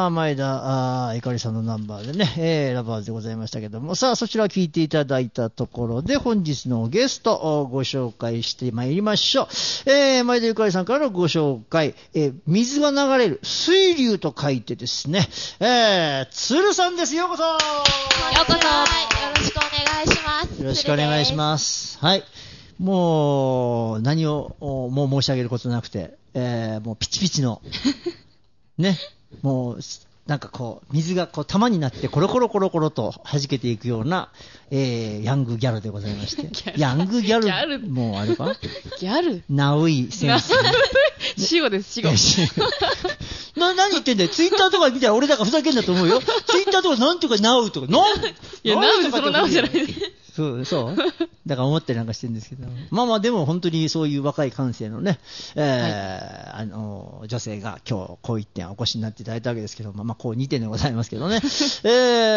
前田ゆかりさんのナンバーでね、ラバーズでございましたけども、さあ、そちら聞いていただいたところで、本日のゲストをご紹介してまいりましょう。前田ゆかりさんからのご紹介、水が流れる、水流と書いてですね、鶴さんです。ようこそ。 ようこそ。よろしくお願いします。 よろしくお願いします。はい。もう、何を、もう申し上げることなくて、もうピチピチの、ね、もう、なんかこう、水がこう玉になってコロコロコロコロと弾けていくような、ヤングギャルでございまして。ヤングギャル、もうあれかギャルナウイセンス。 死語です、死語。 何言ってんだよ。ツイッターとか見たら俺だからふざけんだと思うよ。ツイッターとかなんていうかナウとか、 いや、ナウでそのナウじゃないです。 そうだから思ったりなんかしてるんですけど。まあまあでも本当にそういう若い感性のね、女性が今日こう1点お越しになっていただいたわけですけど、まあこう2点でございますけどね。鶴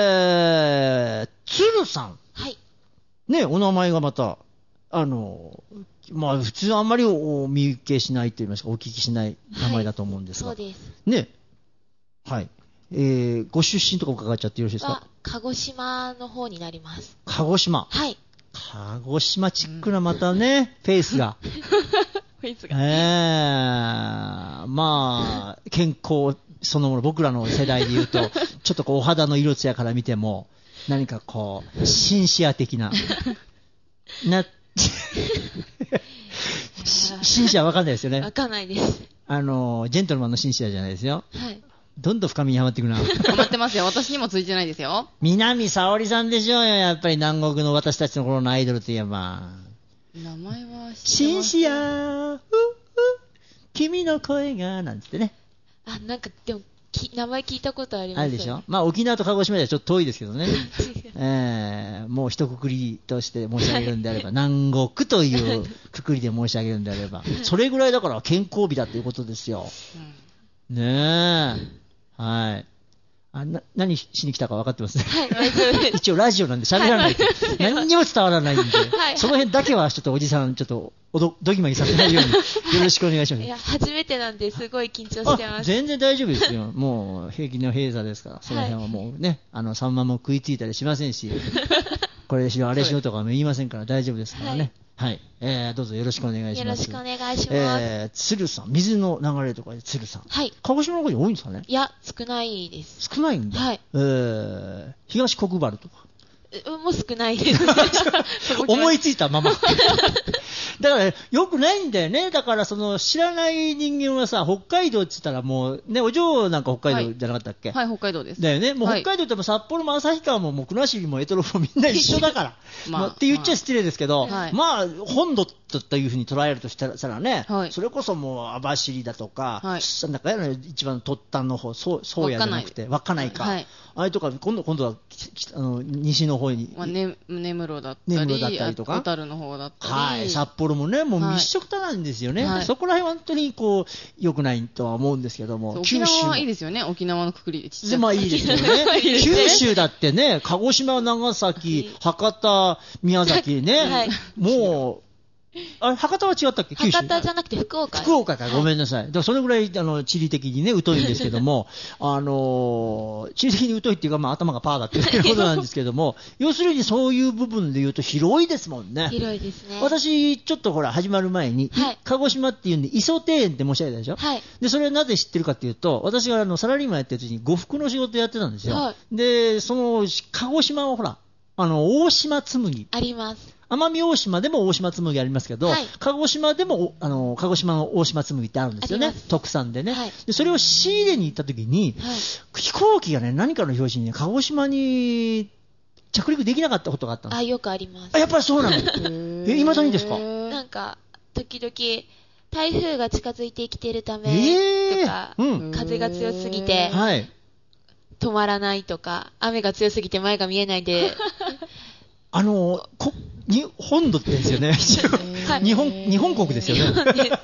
さん。 はい。 ね、お名前がまた、まあ普通あんまりお見受けしないと言いますか、お聞きしない名前だと思うんですが。 そうです。 ね。はい。ご出身とか伺っちゃってよろしいですか？ 鹿児島の方になります。 鹿児島。 はい。 鹿児島チックなまたね、フェイスが。 フェイスが。 まあ、健康そのもの、僕らの世代で言うと、ちょっとこうお肌の色艶から見ても、何かこう、シンシア的な。シンシアわかんないですよね。 わかんないです。 ジェントルマンのシンシアじゃないですよ。 はい。 どんどん深みにはまっていくな。 はまってますよ。私にもついてないですよ。 南沙織さんでしょうよ。やっぱり南国の私たちの頃のアイドルといえば。 名前は知ってます。 シンシア、君の声が、なんつってね。 なんか、でも、名前聞いたことあります。 あるでしょ。まあ沖縄と鹿児島ではちょっと遠いですけどね。もう一括りとして申し上げるんであれば、南国というくくりで申し上げるんであれば、それぐらいだから健康日だということですよ。ねえ。はい。何しに来たか分かってますね。 はい、大丈夫です。 一応ラジオなんで喋らないと。何にも伝わらないんで、 はい、 その辺だけはちょっとおじさん、ちょっとどぎまぎさせないように、よろしくお願いします。 いや、初めてなんで、すごい緊張してます。 全然大丈夫ですよ。もう、平気の閉鎖ですから、その辺はもうね、サンマも食いついたりしませんし、これしろ、あれしろとかも言いませんから大丈夫ですからね。はい。どうぞよろしくお願いします。 よろしくお願いします。 鶴さん、水の流れとかで鶴さん。 はい。 鹿児島の方に多いんですかね？ いや、少ないです。 少ないんだ。 はい。 東国原とか。 もう少ないです。 思いついたまま。だから、よくないんだよね。だから、知らない人間はさ、北海道って言ったらもう、ね、お嬢なんか北海道じゃなかったっけ？ はい、北海道です。 だよね。もう北海道っても札幌も旭川も、もう国後も択捉もみんな一緒だから。って言っちゃ失礼ですけど、まあ、本土というふうに捉えるとしたらね、それこそもう網走だとか、なんだか一番突端の方、宗谷じゃなくて、稚内か。あれとか、今度は、西の方に。 根室だったりとか、小樽の方だったり。 はい。札幌もね、もう密食多なんですよね。そこら辺は本当にこう、良くないとは思うんですけども。 沖縄はいいですよね、沖縄のくくりでちっちゃい。 まあいいですよね。九州だってね、鹿児島、長崎、博多、宮崎ね、もう、博多は違ったっけ？九州。 博多じゃなくて福岡。 福岡か、ごめんなさい。だからそれぐらい、地理的にね、疎いんですけども、地理的に疎いっていうか、まあ頭がパーだっていうことなんですけども、要するにそういう部分で言うと広いですもんね。 広いですね。 私、ちょっとほら、始まる前に、鹿児島っていうんで、磯庭園って申し上げたでしょ？はい。で、それはなぜ知ってるかっていうと、私がサラリーマンやってる時に呉服の仕事やってたんですよ。はい。で、鹿児島はほら、大島紬。 あります。 奄美大島でも大島紬ありますけど、鹿児島でも鹿児島の大島紬ってあるんですよね、特産でね。でそれを仕入れに行った時に、飛行機がね、何かの表紙にね、鹿児島に着陸できなかったことがあったんです。 よくあります。 やっぱりそうなの？未だにですか？ なんか時々台風が近づいてきているためとか、風が強すぎて止まらないとか、雨が強すぎて前が見えないで。本土ってですよね。日本国ですよね。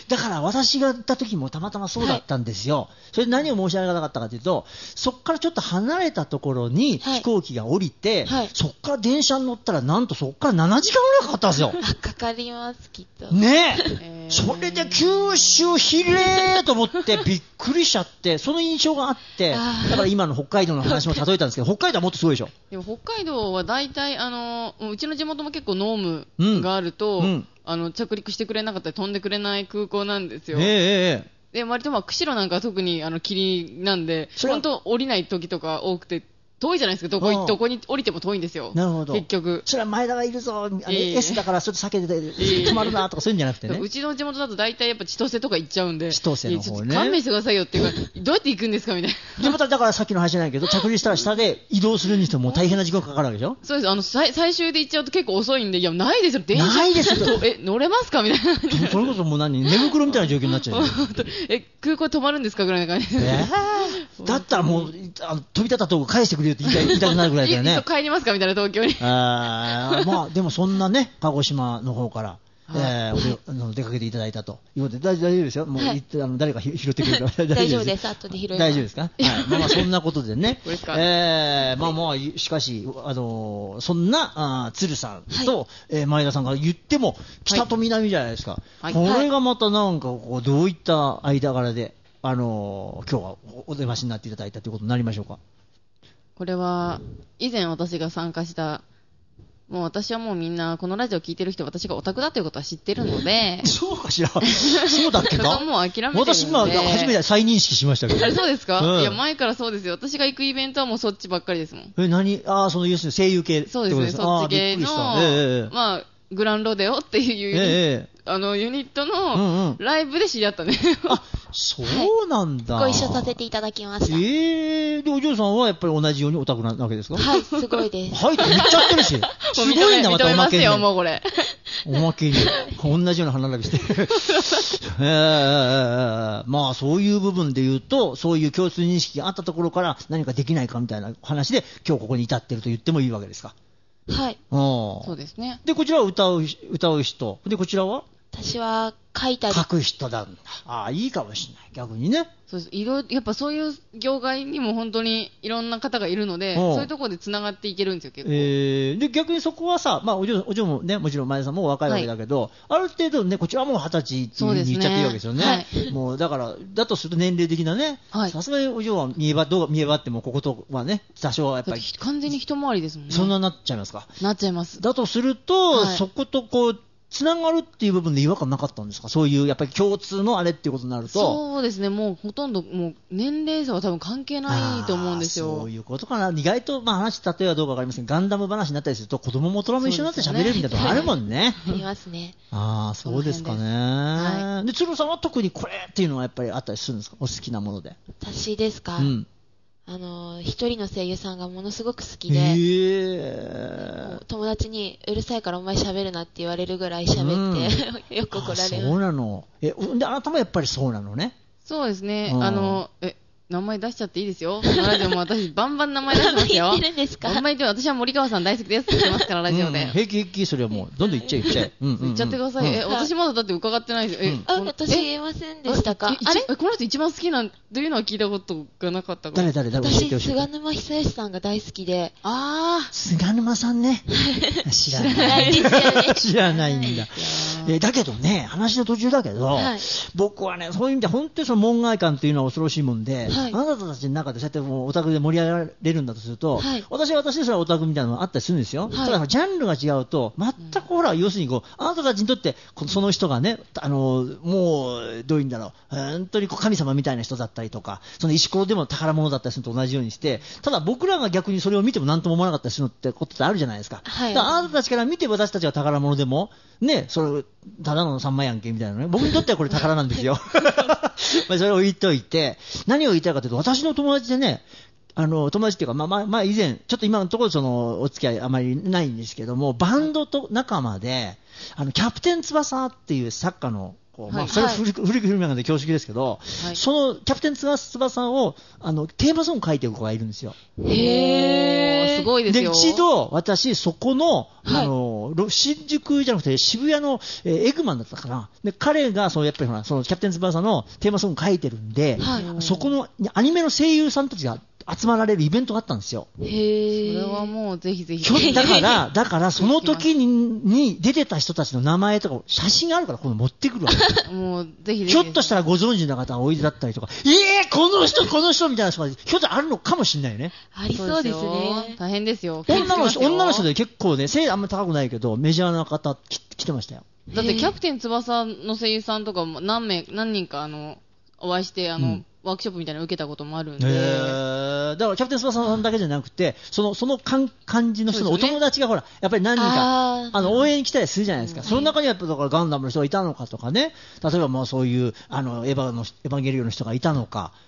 だから私が行った時もたまたまそうだったんですよ。それで何を申し上げなかったかというと、そこからちょっと離れたところに飛行機が降りて、そこから電車に乗ったらなんとそこから7時間ぐらいかかったんですよ。 かかりますきっとねえ、それで九州ひれーと思ってびっくりしちゃって、その印象があって、だから今の北海道の話も例えたんですけど、北海道はもっとすごいでしょ。 でも北海道は大体うちの地元も結構濃霧があると、着陸してくれなかったり飛んでくれない空港なんですよ。で割と釧路なんかは特に霧なんで、本当降りない時とか多くて遠いじゃないですか。どこに降りても遠いんですよ。 なるほど。 結局それは前田がいるぞ、S だからちょっと避けて止まるなとかそういうんじゃなくてね。 うちの地元だと大体やっぱ千歳とか行っちゃうんで、 千歳の方ね。 勘弁してくださいよっていうか、どうやって行くんですかみたいな。 でまただからさっきの話じゃないけど、着陸したら下で移動するにしても大変な時間かかるわけでしょ。 そうです。最終で行っちゃうと結構遅いんで、いやないですよ電車ないですよ。 乗れますかみたいな。 それこそもう寝袋みたいな状況になっちゃう。 空港止まるんですかぐらいな感じで。 だったらもう飛び立ったとこ返してくれよって言いたくなるぐらいだよね。 帰りますかみたいな東京に。 まあでもそんなね、鹿児島の方から出かけていただいたということで、大丈夫ですよ。もう誰か拾ってくれるから。 大丈夫です。後で拾います。 大丈夫ですか。はい。まあそんなことでね。まあしかしそんな鶴さんと前田さんが言っても北と南じゃないですか。これがまたなんかどういった間柄で今日はお出ましになっていただいたということになりましょうか。 これは以前私が参加した、もう私はもうみんなこのラジオ聞いてる人、私がオタクだということは知ってるので。 そうかしら。そうだっけか。 もう諦めてるので。 私今初めて再認識しましたけど。 あれそうですか。いや前からそうですよ。私が行くイベントはもうそっちばっかりですもん。 その要するに声優系ってことですか。 そうですね。そっち系のまあグランロデオっていうユニットのライブで知り合ったね。 そうなんだ。 ご一緒させていただきました。 でお嬢さんはやっぱり同じようにオタクなわけですか。 はい、すごいです。 はいって言っちゃってるし。すごいんだまたおまけに。 もうこれ。 おまけに同じような歯並びしてる。まあそういう部分で言うと、そういう共通認識があったところから何かできないかみたいな話で今日ここに至ってると言ってもいいわけですか。 はい。 そうですね。 でこちらは歌う人で、こちらは私は書く人なんだ。いいかもしれない、逆にね。 そうです。やっぱそういう業界にも本当にいろんな方がいるので、そういうところでつながっていけるんですよ、結構。 で逆にそこはさ、まあお嬢もね、もちろん前田さんも若いわけだけど、ある程度ね、こちらはもう20歳っていう風に言っちゃっていいわけですよね。もうだからだとすると年齢的なね、さすがにお嬢はどう見えばってもこことはね、多少はやっぱり完全に一回りですもんね。 そんななっちゃいますか。 なっちゃいます。 だとすると、そことつながるっていう部分で違和感なかったんですか。そういうやっぱり共通のあれっていうことになると。 そうですね。もうほとんどもう年齢差は多分関係ないと思うんですよ。 そういうことかな。意外と話例えばどうかわかりませんが、ガンダム話になったりすると子供も大人も一緒になって喋れるみたいなとこあるもんね。 ありますね。 そうですかね。で鶴さんは特にこれっていうのはやっぱりあったりするんですか。お好きなもので。 私ですか。一人の声優さんがものすごく好きで、友達にうるさいからお前喋るなって言われるぐらい喋って、よく怒られます。 そうなの。であなたもやっぱりそうなのね。 そうですね。名前出しちゃっていいですよ。ラジオも私バンバン名前出してますよ。 言ってるんですか。 バンバン言って私は森川さん大好きですって言ってますからラジオで。 平気それはもうどんどん言っちゃえ。 言っちゃってください。私まだだって伺ってないですよ。 私言えませんでしたか。 あれこの人一番好きなんというのは聞いたことがなかったから。 誰私菅沼久義さんが大好きで。 菅沼さんね。知らないですよね。 知らないんだ。だけどね、話の途中だけど、僕はね、そういう意味で本当にその門外観っていうのは恐ろしいもんで、あなたたちの中でそうやってもうオタクで盛り上がれるんだとすると、私は私でそれはオタクみたいなのがあったりするんですよ。ただジャンルが違うと全く要するにあなたたちにとってその人がね、もうどういうんだろう、本当に神様みたいな人だったりとか、その石ころでも宝物だったりすると同じようにして、ただ僕らが逆にそれを見ても何とも思わなかったりするってことってあるじゃないですか。だからあなたたちから見て私たちが宝物でもね、それただの3万やんけみたいなね、僕にとってはこれ宝なんですよ。それを置いといて、何を言いたいかというと、私の友達でね、友達っていうか、以前ちょっと今のところそのお付き合いあまりないんですけども、バンドと仲間でキャプテン翼っていう作家のそれは古くなんで恐縮ですけど、そのキャプテン翼をテーマソング書いてる子がいるんですよ。 すごいですよ。 で一度私そこの、 新宿じゃなくて渋谷の、エグマンだったかな。で、彼が、やっぱりほら、キャプテン翼のテーマソング書いてるんで、そこのアニメの声優さんたちが集まられるイベントがあったんですよ。 それはもうぜひぜひ。 だからその時に出てた人たちの名前とか写真があるからこの持ってくるわけ。 もうぜひぜひ。 ひょっとしたらご存知の方がおいでだったりとか、この人みたいな人がひょっとあるのかもしれないよね。 ありそうですね。 大変ですよ。 女の人で結構ね、背あんま高くないけどメジャーな方来てましたよ。 だってキャプテン翼の声優さんとかも何人かお会いしてワークショップみたいなの受けたこともあるんで。 だからキャプテン翼さんだけじゃなくて、その感じの人のお友達がほら、やっぱり何人か応援に来たりするじゃないですか。その中にはやっぱだからガンダムの人がいたのかとかね。例えばもうそういうエヴァンゲリオンの人がいたのか。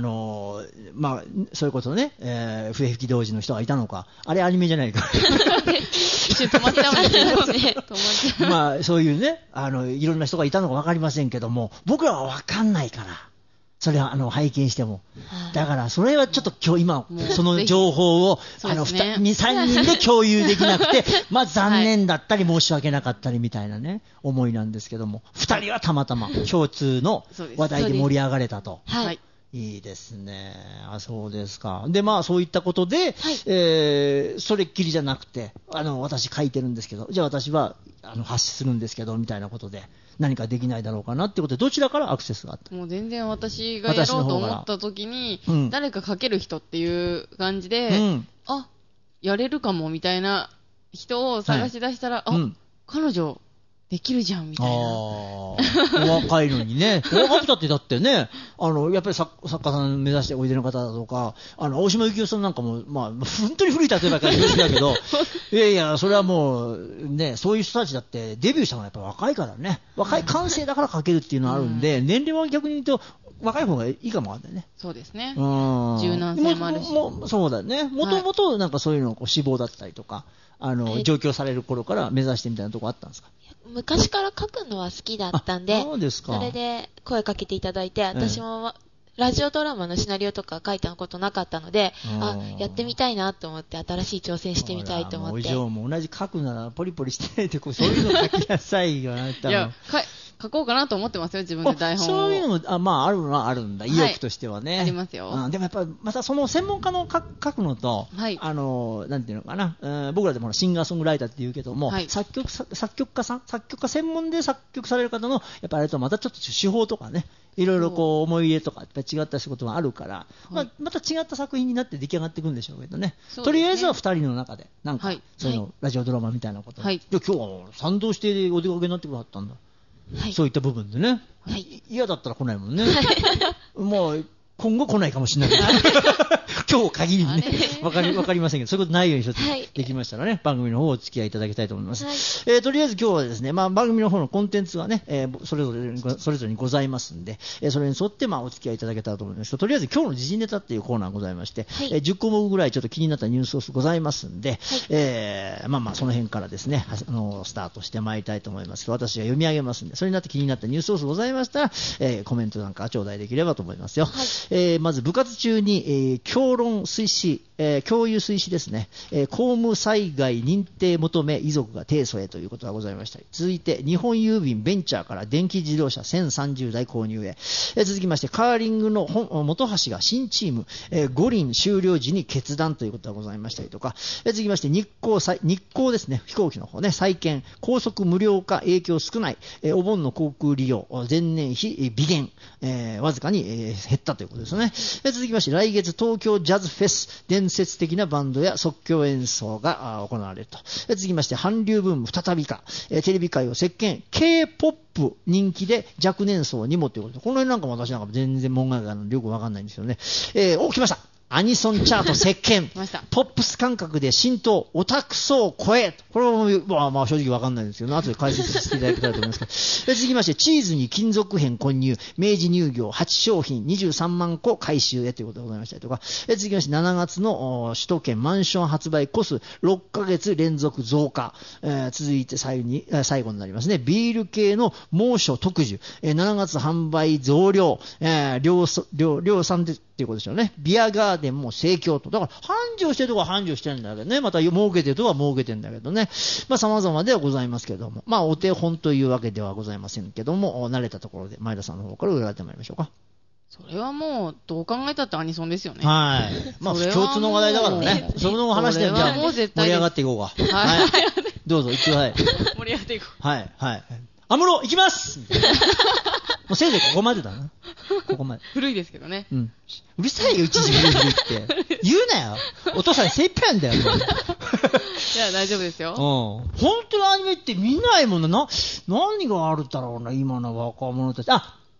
そういうことね、笛吹き童子の人がいたのか、あれアニメじゃないか。 一瞬止まっちゃうんですね。 まあ、そういうね、いろんな人がいたのか分かりませんけども、僕らは分かんないから、それは拝見しても。だから、それはちょっと今、その情報を、2、3人で共有できなくて、まあ残念だったり申し訳なかったりみたいなね、思いなんですけども、2人はたまたま共通の話題で盛り上がれたと。 はい。 いいですね。そうですか。で、まあ、そういったことで、それっきりじゃなくて、私書いてるんですけど、じゃあ私は、発信するんですけど、みたいなことで、何かできないだろうかなってことで、どちらからアクセスがあった？ もう全然私がやろうと思った時に、誰か書ける人っていう感じで、やれるかも、みたいな人を探し出したら、彼女、できるじゃんみたいな。 お若いのにね。若くたってだってね、やっぱり作家さん目指しておいでの方だとか、大島幸雄さんなんかも、まあ、本当に古い例えばから言うんだけど、いや、それはもう、ね、そういう人たちだってデビューしたのはやっぱ若いからね。若い感性だから書けるっていうのがあるんで、年齢は逆に言うと、若い方がいいかもわかんないね。 そうですね。柔軟性もあるし。 そうだね。もともとなんかそういうの志望だったりとか、上京される頃から目指してみたいなとこあったんですか？ 昔から書くのは好きだったんで、 そうですか。 それで声かけていただいて、私もラジオドラマのシナリオとか書いたことなかったので、やってみたいなと思って、新しい挑戦してみたいと思って。 以上も同じ書くならポリポリしてないで、そういうの書きなさいよ、あなたも。 いや、書こうかなと思ってますよ、自分で台本を。 そういうのも、まあ、あるのはあるんだ、意欲としてはね。 ありますよ。 でもやっぱり、またその専門家の書くのと、なんていうのかな、僕らでもシンガーソングライターって言うけども、作曲家専門で作曲される方の、やっぱりあれとまたちょっと手法とかね、いろいろこう思い入れとかやっぱり違った仕事があるから、また違った作品になって出来上がっていくんでしょうけどね。とりあえずは2人の中で、なんか、そういうの、ラジオドラマみたいなこと。今日は賛同してお出かけになってくださったんだ。そういった部分でね。嫌だったら来ないもんね。もう、今後来ないかもしれない。今日限りにね、わかりませんけど、そういうことないように一つできましたらね、番組の方お付き合いいただきたいと思います。とりあえず今日はですね、番組の方のコンテンツがね、それぞれにございますんで、それに沿ってお付き合いいただけたらと思います。とりあえず今日の時事ネタっていうコーナーがございまして、10項目ぐらいちょっと気になったニュースございますんで、その辺からですね、スタートしてまいりたいと思います。私が読み上げますんで、それになって気になったニュースございましたら、コメントなんか頂戴できればと思いますよ。まず部活中に、共有推進ですね、公務災害認定求め遺族が提訴へということがございました。続いて日本郵便ベンチャーから電気自動車1030台購入へ。続きましてカーリングの本橋が新チーム、五輪終了時に決断ということがございましたりとか、続きまして日航ですね、飛行機の方ね、再建高速無料化影響少ない、お盆の航空利用前年比微減、わずかに、減ったということですね。続きまして来月東京ジャズフェス伝説的なバンドや即興演奏が行われると。続きまして韓流ブーム再びか、テレビ界を席巻 K-POP 人気で若年層にもということで、この辺なんかも私なんか全然門外漢のよくわかんないんですよね。来ました。アニソンチャート席巻ポップス感覚で浸透オタク層を超え、これは正直わかんないんですけど、後で解説していただけたらと思いますが続きましてチーズに金属片混入、明治乳業8商品23万個回収へということでございましたりとか、続きまして7月の首都圏マンション発売個数6ヶ月連続増加、続いて最後になりますね、ビール系の猛暑特需、7月販売増量、量産でっていうことでしょうね。ビアガーデンも盛況と。だから繁盛してるとこは繁盛してるんだけどね。また儲けてるとこは儲けてるんだけどね。まあ様々ではございますけども。まあお手本というわけではございませんけども、慣れたところで前田さんの方から伺ってまいりましょうか。 それはもう、どう考えたってアニソンですよね。 はい。まあ共通の話題だからね。その話でじゃあ盛り上がっていこうか。はい。どうぞ、一応はい。 盛り上がっていこう。 はい、はい。安室行きますもうせいぜいここまでだな。ここまで。 古いですけどね。 うん。うるさいよ、一時古いって。言うなよ。お父さん精一杯なんだよ。いや、大丈夫ですよ。 うん。本当のアニメって見ないもんな。何があるだろうな、今の若者たち。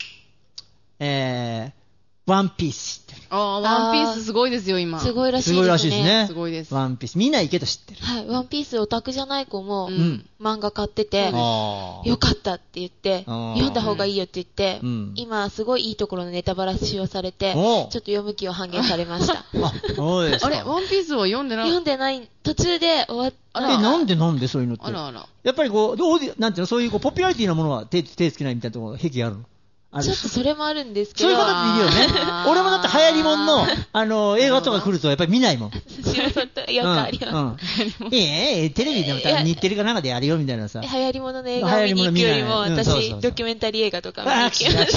ワンピース知ってる。 ワンピースすごいですよ、今。 すごいらしいですね。 すごいらしいですね。 すごいです。 ワンピース。見ないけど知ってる。 はい。ワンピースオタクじゃない子も、漫画買ってて、よかったって言って、読んだ方がいいよって言って、今すごいいいところのネタバラシをされて、ちょっと読む気を半減されました。 そうですか。 あれ、ワンピースは読んでない？ 読んでない、途中で終わった。 なんでそういうのって。 あらあら。 やっぱりこう、なんていうの、そういうポピュラリティなものは手つけないみたいなところ、癖があるの。 ちょっとそれもあるんですけど。 そういう方っているよね。俺もだって流行りもんの、映画とか来るとやっぱり見ないもん。 よくあります。 テレビでも日テレかなんかでやるよみたいなさ。 流行りものの映画を見に行くよりも、私、ドキュメンタリー映画とか見に行きました。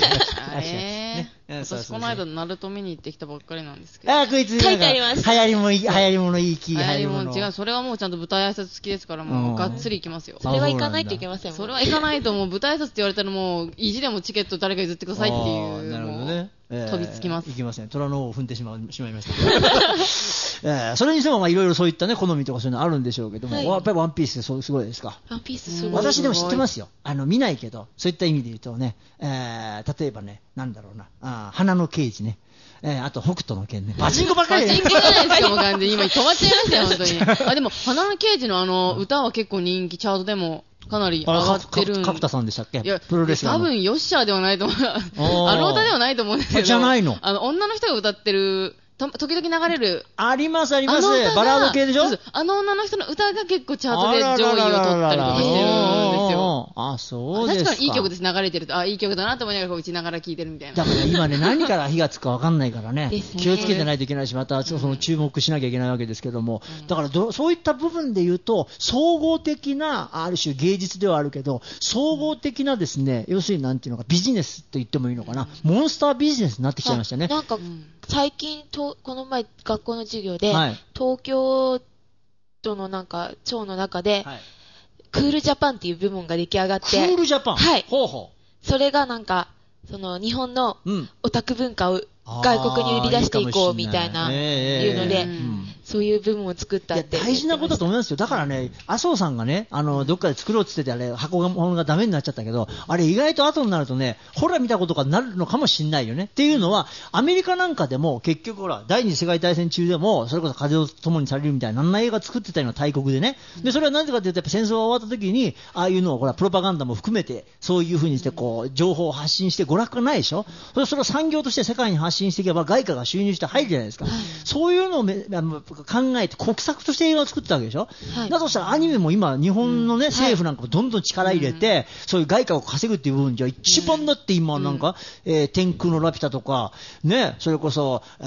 私この間ナルト見に行ってきたばっかりなんですけど。 こいつ書いてあります。 流行りもいい気。 流行りも違う。それはもうちゃんと舞台挨拶付きですから、もうがっつり行きますよ。 それは行かないといけませんもん。 それは行かないともう舞台挨拶って言われたらもう意地でもチケット誰か譲ってくださいっていう。 なるほどね。 飛びつきます。 行きません。虎の尾を踏んでしまいました。それにしてもいろいろそういったね好みとかそういうのあるんでしょうけども、やっぱりワンピースすごいですか。 ワンピースすごい。 私でも知ってますよ。見ないけど、そういった意味で言うとね、例えばね、なんだろうな、花の刑事ね。あと、北斗の拳ね。パチンコばっかりパチンコじゃないですか、もう完全に。今、止まっちゃいましたよ、本当に。でも、花の刑事の歌は結構人気、チャートでもかなり上がってる。 角田さんでしたっけ？ いや、 プロレスラーの。 多分、ヨッシャーではないと思う。あの歌ではないと思うんですけど。 じゃないの？ 女の人が歌ってる、時々流れる。 あります。バラード系でしょ？ あの女の人の歌が結構チャートで上位を取ったりとかしてるんですよ。 そうですか。 確かにいい曲です、流れてると。いい曲だなと思いながら打ちながら聴いてるみたいな。 だから今ね、何から火がつくか分かんないからね。気をつけてないといけないし、またその注目しなきゃいけないわけですけども。だからそういった部分で言うと、総合的な、ある種芸術ではあるけど、総合的なですね、要するになんていうのか、ビジネスと言ってもいいのかな。モンスタービジネスになってきちゃいましたね。 なんか、最近この前学校の授業で、東京都のなんか庁の中で、クールジャパンっていう部門が出来上がって、 クールジャパン、 はい、 ほうほう、それがなんかその日本のオタク文化を外国に売り出していこうみたいないうので、そういう部分を作ったって。 大事なことだと思いますよ。だからね、麻生さんがね、どっかで作ろうって言ってて、あれ、箱物がダメになっちゃったけど、あれ意外と後になるとね、ほら見たことがなるのかもしんないよね。っていうのは、アメリカなんかでも、結局ほら、第二次世界大戦中でも、それこそ風を共にされるみたいな、あんな映画作ってたような大国でね。で、それはなぜかというと、やっぱ戦争が終わった時に、ああいうのを、ほら、プロパガンダも含めて、そういう風にして、こう、情報を発信して娯楽がないでしょ。それを産業として世界に発信していけば、外貨が収入して入るじゃないですか。そういうのを考えて、国策として映画を作ったわけでしょ。だとしたらアニメも今、日本のね、政府なんかもどんどん力入れて、そういう外貨を稼ぐっていう部分じゃ、一番だって今なんか、天空のラピュタとか、ね、それこそ、こ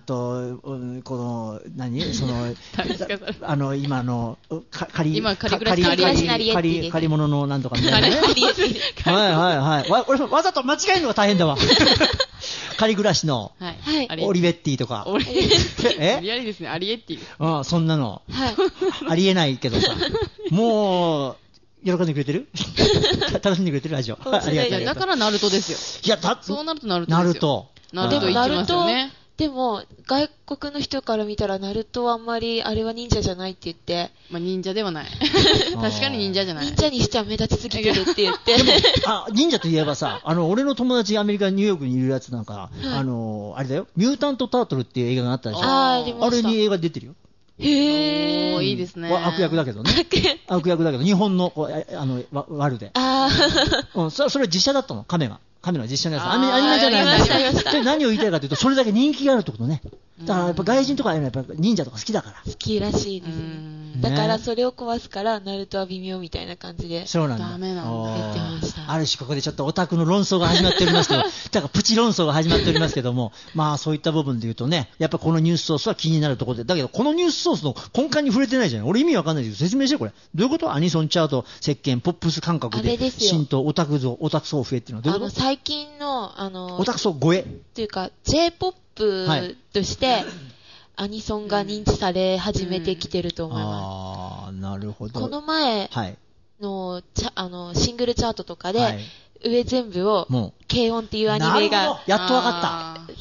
の、今の、借り物のなんとかみたいなね。俺わざと間違えるのが大変だわ。仮暮らしのオリベッティとか。 オリエですね、アリエッティ。 そんなの。ありえないけどさ。もう、喜んでくれてる？楽しんでくれてるラジオ。ありがとう。 だからナルトですよ。いや、そうなるとナルトですよ。ナルト行きますよね。 でも、外国の人から見たら、ナルトはあんまり、あれは忍者じゃないって言って。 まあ、忍者ではない。確かに忍者じゃない。 忍者にしては目立ちすぎてるって言って。 でも、忍者といえばさ、俺の友達、アメリカ、ニューヨークにいるやつなんか、あれだよ、ミュータント・タートルっていう映画があったでしょ。 ありました。 あれに映画出てるよ。 へー。いいですね。 悪役だけどね。悪役だけど、日本の、ワルで。それ実写だったの、カメの実写のやつ。アニメじゃないんだけど。何を言いたいかというと、それだけ人気があるってことね。 だからやっぱ外人とかやっぱ忍者とか好きだから。 好きらしいですね。だからそれを壊すから、ナルトは微妙みたいな感じで。 そうなんだ。 ダメなんだ。 言ってました。 ある種ここでちょっとオタクの論争が始まっておりますけど、だからプチ論争が始まっておりますけども、まあそういった部分で言うとね、やっぱこのニュースソースは気になるところで、だけどこのニュースソースの根幹に触れてないじゃない。俺意味わかんないけど説明してこれ。どういうこと？アニソンチャート、石鹸、ポップス感覚で浸透、オタク層増えっていうのはどういうこと？ 最近の、 オタク層超えというか、J-POP として、アニソンが認知され始めてきてると思います。 なるほど。 この前の、シングルチャートとかで、上全部を、軽音っていうアニメが、 やっとわかった。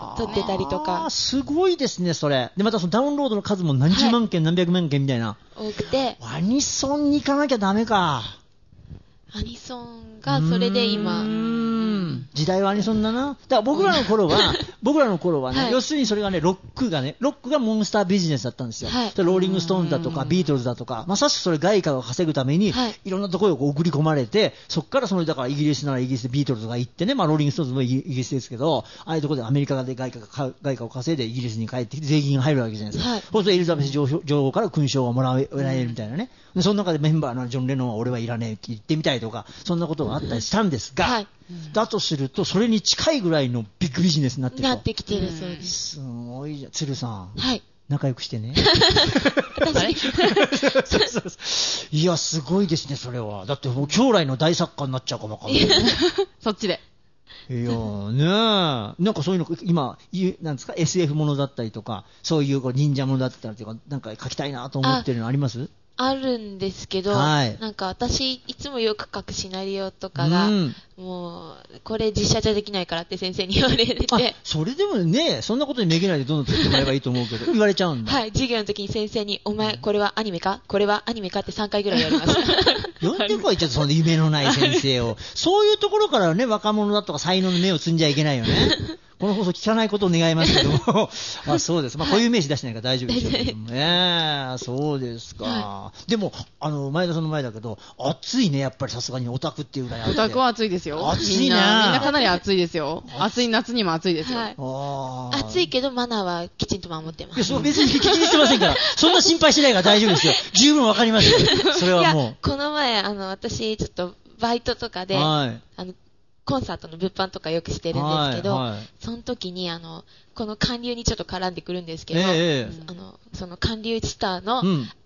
撮ってたりとか。 すごいですね、それ。で、またそのダウンロードの数も何十万件、何百万件みたいな。 多くて。 アニソンに行かなきゃダメか。 アニソンがそれで今、 時代はアニソンだな。だから僕らの頃はね、要するにそれがね、ロックがモンスタービジネスだったんですよ。ローリングストーンだとか、ビートルズだとか、まさしくそれ外貨を稼ぐために、いろんなところを送り込まれて、そこからだからイギリスならイギリスでビートルズが行ってね、まあローリングストーンズもイギリスですけど、ああいうところでアメリカで外貨を稼いでイギリスに帰ってきて税金が入るわけじゃないですか。そうするとエリザベス女王から勲章がもらえるみたいなね。でその中でメンバーのジョン・レノンは俺はいらねえって言ってみたいとか、そんなことがあったりしたんですが、だとするとそれに近いぐらいのビッグビジネスになってると。 なってきてるそうです。 すごいじゃん。鶴さん。 はい。 仲良くしてね。 私。 いや、すごいですね、それは。だってもう将来の大作家になっちゃうかもわかんない。 そっちで。 いやーねえ、なんかそういうの今なんですか SF ものだったりとか、そういう忍者ものだったりとか、なんか書きたいなと思ってるのあります？ あるんですけど、なんか私いつもよく書くシナリオとかが、もうこれ実写じゃできないからって先生に言われてて、 それでもね、そんなことにめげないでどんどん作ってもらえばいいと思うけど言われちゃうんだ。 はい、授業の時に先生にお前これはアニメかこれはアニメかって3回ぐらい言われました呼んでこい、ちょっとその夢のない先生をそういうところからね、若者だとか才能の目を摘んじゃいけないよね。この放送聞かないことを願いますけどもあ、そうです。まあ、こういう名詞出してないから大丈夫でしょうけどもね。そうですか。でも、前田さんの前だけど、暑いね、やっぱりさすがにオタクっていうぐらいあって。 オタクは暑いですよ。 暑いね。 みんなかなり暑いですよ。暑い夏にも暑いですよ。 暑いけどマナーはきちんと守ってます。 いや、そう別に気にしてませんから。そんな心配しないから大丈夫ですよ。十分わかりますよ。それはもう。いや、 この前、私、ちょっと、バイトとかで、コンサートの物販とかよくしてるんですけど、その時にこの韓流にちょっと絡んでくるんですけど、その韓流スターの、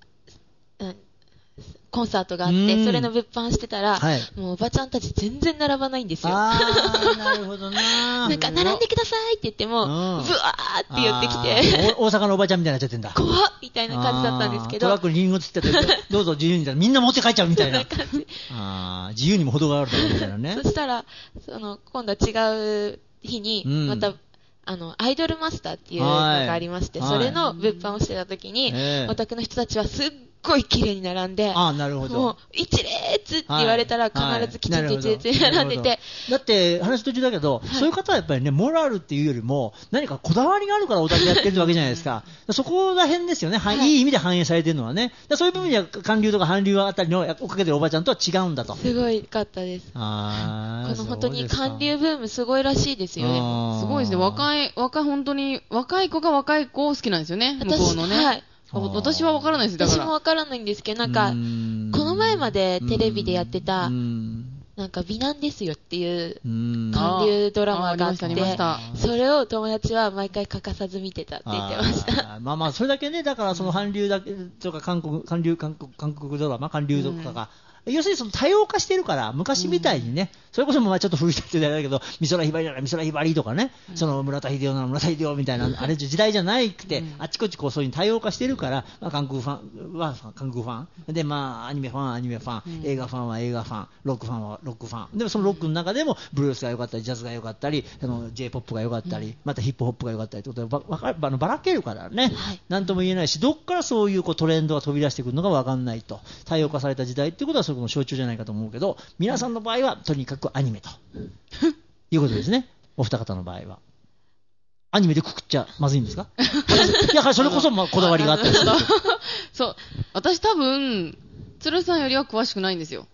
コンサートがあって、それの物販してたら、もうおばちゃんたち全然並ばないんですよ。 なるほどな。 なんか並んでくださいって言っても、ブワーって寄ってきて、 大阪のおばちゃんみたいになっちゃってんだ。 怖っみたいな感じだったんですけど、 トラックにリンゴつってて、どうぞ自由にみんな持って帰っちゃうみたいな。自由にも程があるだろうみたいなね。 そしたら、今度は違う日に、また、アイドルマスターっていうのがありまして、それの物販をしてた時に、オタクの人たちはすっごい綺麗に並んで、 なるほど。 もう一列って言われたら必ずきちんと一列に並んでて、 だって話途中だけど、そういう方はやっぱりね、モラルっていうよりも何かこだわりがあるからオタクやってるわけじゃないですか。そこら辺ですよね。いい意味で反映されてるのはね。そういう部分では韓流とか韓流あたりの追っかけてるおばちゃんとは違うんだと。 すごいかったです。この本当に韓流ブームすごいらしいですよね。 すごいですね。本当に若い子が若い子を好きなんですよね。向こうのね。私は分からないです。だから私も分からないんですけど、なんかこの前までテレビでやってたなんか美男ですよっていう韓流ドラマがあって、それを友達は毎回欠かさず見てたって言ってました。 まあまあそれだけね、だからその韓流だけとか韓国ドラマ、韓流とかが要するにその多様化してるから、昔みたいにね、それこそまあちょっと古い時代だけど、美空ひばりなら美空ひばりとかね、その村田秀夫なら村田秀夫みたいな、あれ時代じゃないくて、あちこちこうそういう多様化してるから、まあ、韓国ファンは韓国ファン、でまあアニメファンはアニメファン、映画ファンは映画ファン、ロックファンはロックファン、でもそのロックの中でもブルースが良かったり、ジャズが良かったり、J-POP が良かったり、またヒップホップが良かったりということでばらけるからね、なんとも言えないし、どっからそういうトレンドが飛び出してくるのか分かんないと、多様化された時代っていうことはそこの象徴じゃないかと思うけど、皆さんの場合はとにかくアニメということですね。お二方の場合はアニメでくくっちゃまずいんですか？いや、それこそこだわりがあったりする。 そう、私多分鶴さんよりは詳しくないんですよ。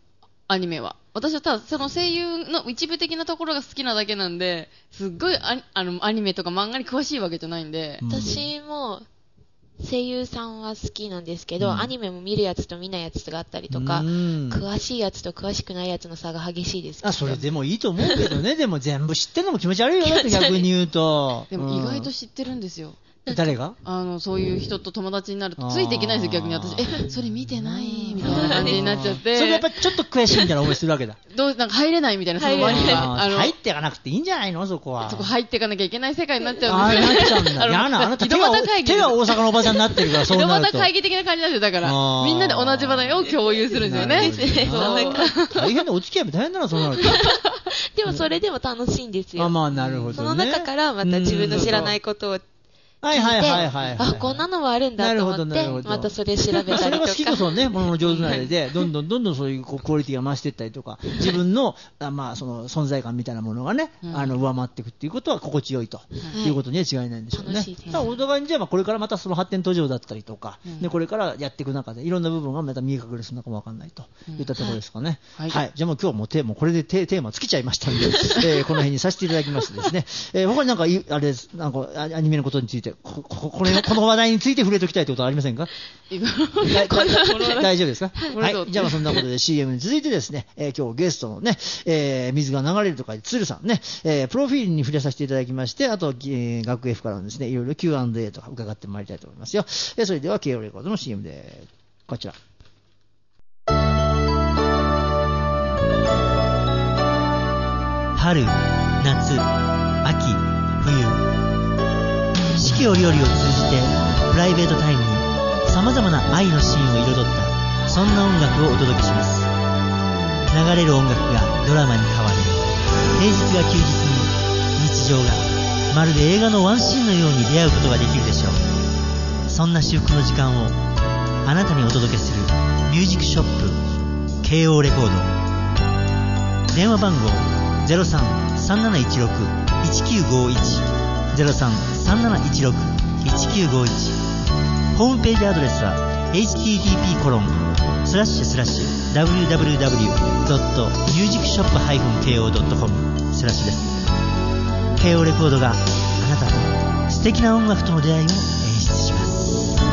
アニメは。私はただその声優の一部的なところが好きなだけなんで、すっごいアニメとか漫画に詳しいわけじゃないんで。 私も声優さんは好きなんですけど、アニメも見るやつと見ないやつがあったりとか、詳しいやつと詳しくないやつの差が激しいです。 それでもいいと思うけどね。でも全部知ってるのも気持ち悪いよ。だって逆に言うと。 でも意外と知ってるんですよ。 誰が？ そういう人と友達になるとついていけないですよ、逆に私。それ見てないみたいな感じになっちゃって。 それやっぱちょっと悔しいみたいな思いするわけだ。 なんか入れないみたいな、その周りが。 入っていかなくていいんじゃないのそこは。 そこ入っていかなきゃいけない世界になっちゃうんですよ。 なっちゃうんだ。やな、あなた手が大阪のおばちゃんになってるから、そうなると。 井戸端会議的な感じなんですよ、だから。みんなで同じ話題を共有するんですよね。 大変な、お付き合いも大変だな、そうなると。 でもそれでも楽しいんですよ。 まあなるほどね。 その中からまた自分の知らないことを聞いて、こんなのもあるんだと思って、またそれ調べたりとか。 それが好きこそね、ものの上手なれで、どんどんそういうクオリティが増していったりとか、自分の、その存在感みたいなものがね、上回っていくっていうことは心地よいということには違いないんでしょうね。お互いにじゃあこれからまたその発展途上だったりとか、これからやっていく中で、いろんな部分がまた見え隠れするのかもわかんないといったところですかね。はい。じゃあもう今日もこれでテーマ尽きちゃいましたんで、この辺にさせていただきましてですね、他になんか、あれです、なんかアニメのことについて、この話題について触れておきたいということはありませんか？大丈夫ですか？はい。じゃあそんなことで CM に続いてですね、今日ゲストのね、水が流れるとか鶴さんね、プロフィールに触れさせていただきまして、あと、学 F からのですね、いろいろ Q&A とか伺ってまいりたいと思いますよ。それでは KO レコードの CM で、こちら。 春、夏、秋、冬。四季折々を通じてプライベートタイムに様々な愛のシーンを彩ったそんな音楽をお届けします。流れる音楽がドラマに変わり、平日が休日に日常がまるで映画のワンシーンのように出会うことができるでしょう。そんな至福の時間をあなたにお届けするミュージックショップ KO レコード。電話番号 03-3716-195103-3716-1951 ホームページアドレスは http://www.musicshop-ko.com/ です。 KO レコードがあなたと素敵な音楽との出会いを演出します。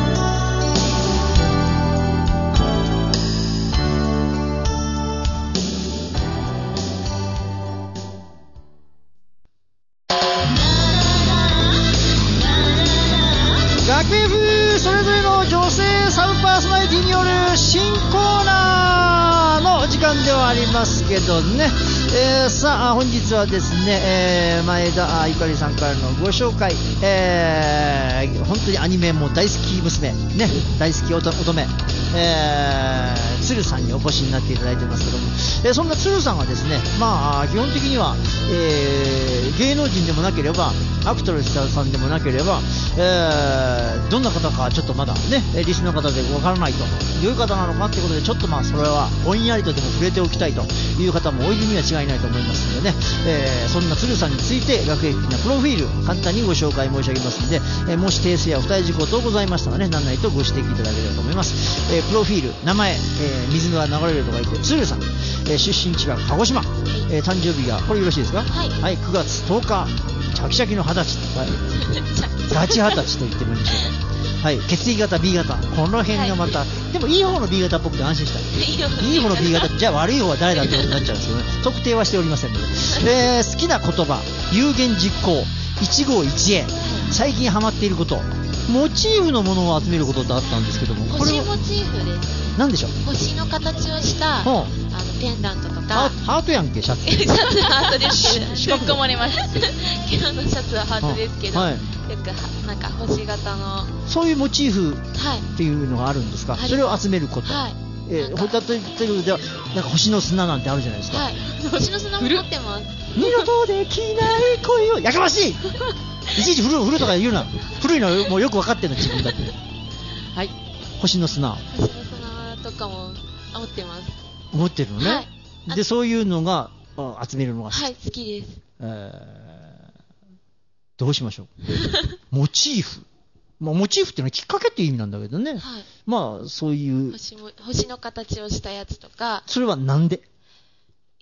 学 F それぞれの女性サブパーソナリティによる新コーナーのお時間ではありますけどね、さあ本日はですね、前田ゆかりさんからのご紹介、本当にアニメも大好き娘ね、大好き乙女、鶴さんにお越しになっていただいてますけども、そんな鶴さんはですね、基本的には、芸能人でもなければアクトレスさんでもなければ、どんな方かちょっとまだねリスナーの方でわからないと、どういう方なのかってことでちょっとそれはぼんやりとでも触れておきたいという方も多いには違いないと思いますのでね、そんな鶴さんについて学歴的なプロフィール簡単にご紹介申し上げますので、もし訂正や不対事項等ございましたらね、何々とご指摘いただければと思います。プロフィール、名前、水が流れるとか言って鶴さん、出身地は鹿児島、誕生日がこれよろしいですか？はい、9月10日シャキシャキの20歳、ガチ20歳と言ってもいいでしょうか。はい、血液型 B 型、この辺がまた、でもいい方の B 型っぽくて安心したい。いい方の B 型、じゃあ悪い方は誰だってことになっちゃうんですけどね、特定はしておりませんので、好きな言葉、有言実行、一期一会、最近ハマっていること、モチーフのものを集めることってあったんですけども、 星モチーフです。 何でしょう？ 星の形をしたペンダントとか。 ハートやんけ、シャツ。 シャツはハートですけど、 突っ込まれます。 今日のシャツはハートですけど、よくなんか星型のそういうモチーフっていうのがあるんですか？それを集めること。はい。ホタテというではなんか星の砂なんてあるじゃないですか。 はい。星の砂も持ってます。 二度とできない恋を、やかましい。いちいち古とか言うな。古いのはもうよく分かってるの自分だって。 はい。 星の砂。 星の砂とかも持ってます。 持ってるのね。はい、でそういうのが集めるのが好き。 はい、好きです。 どうしましょう。モチーフ。モチーフっていうのはきっかけっていう意味なんだけどね。はい。そういう星の形をしたやつとか。 それはなんで？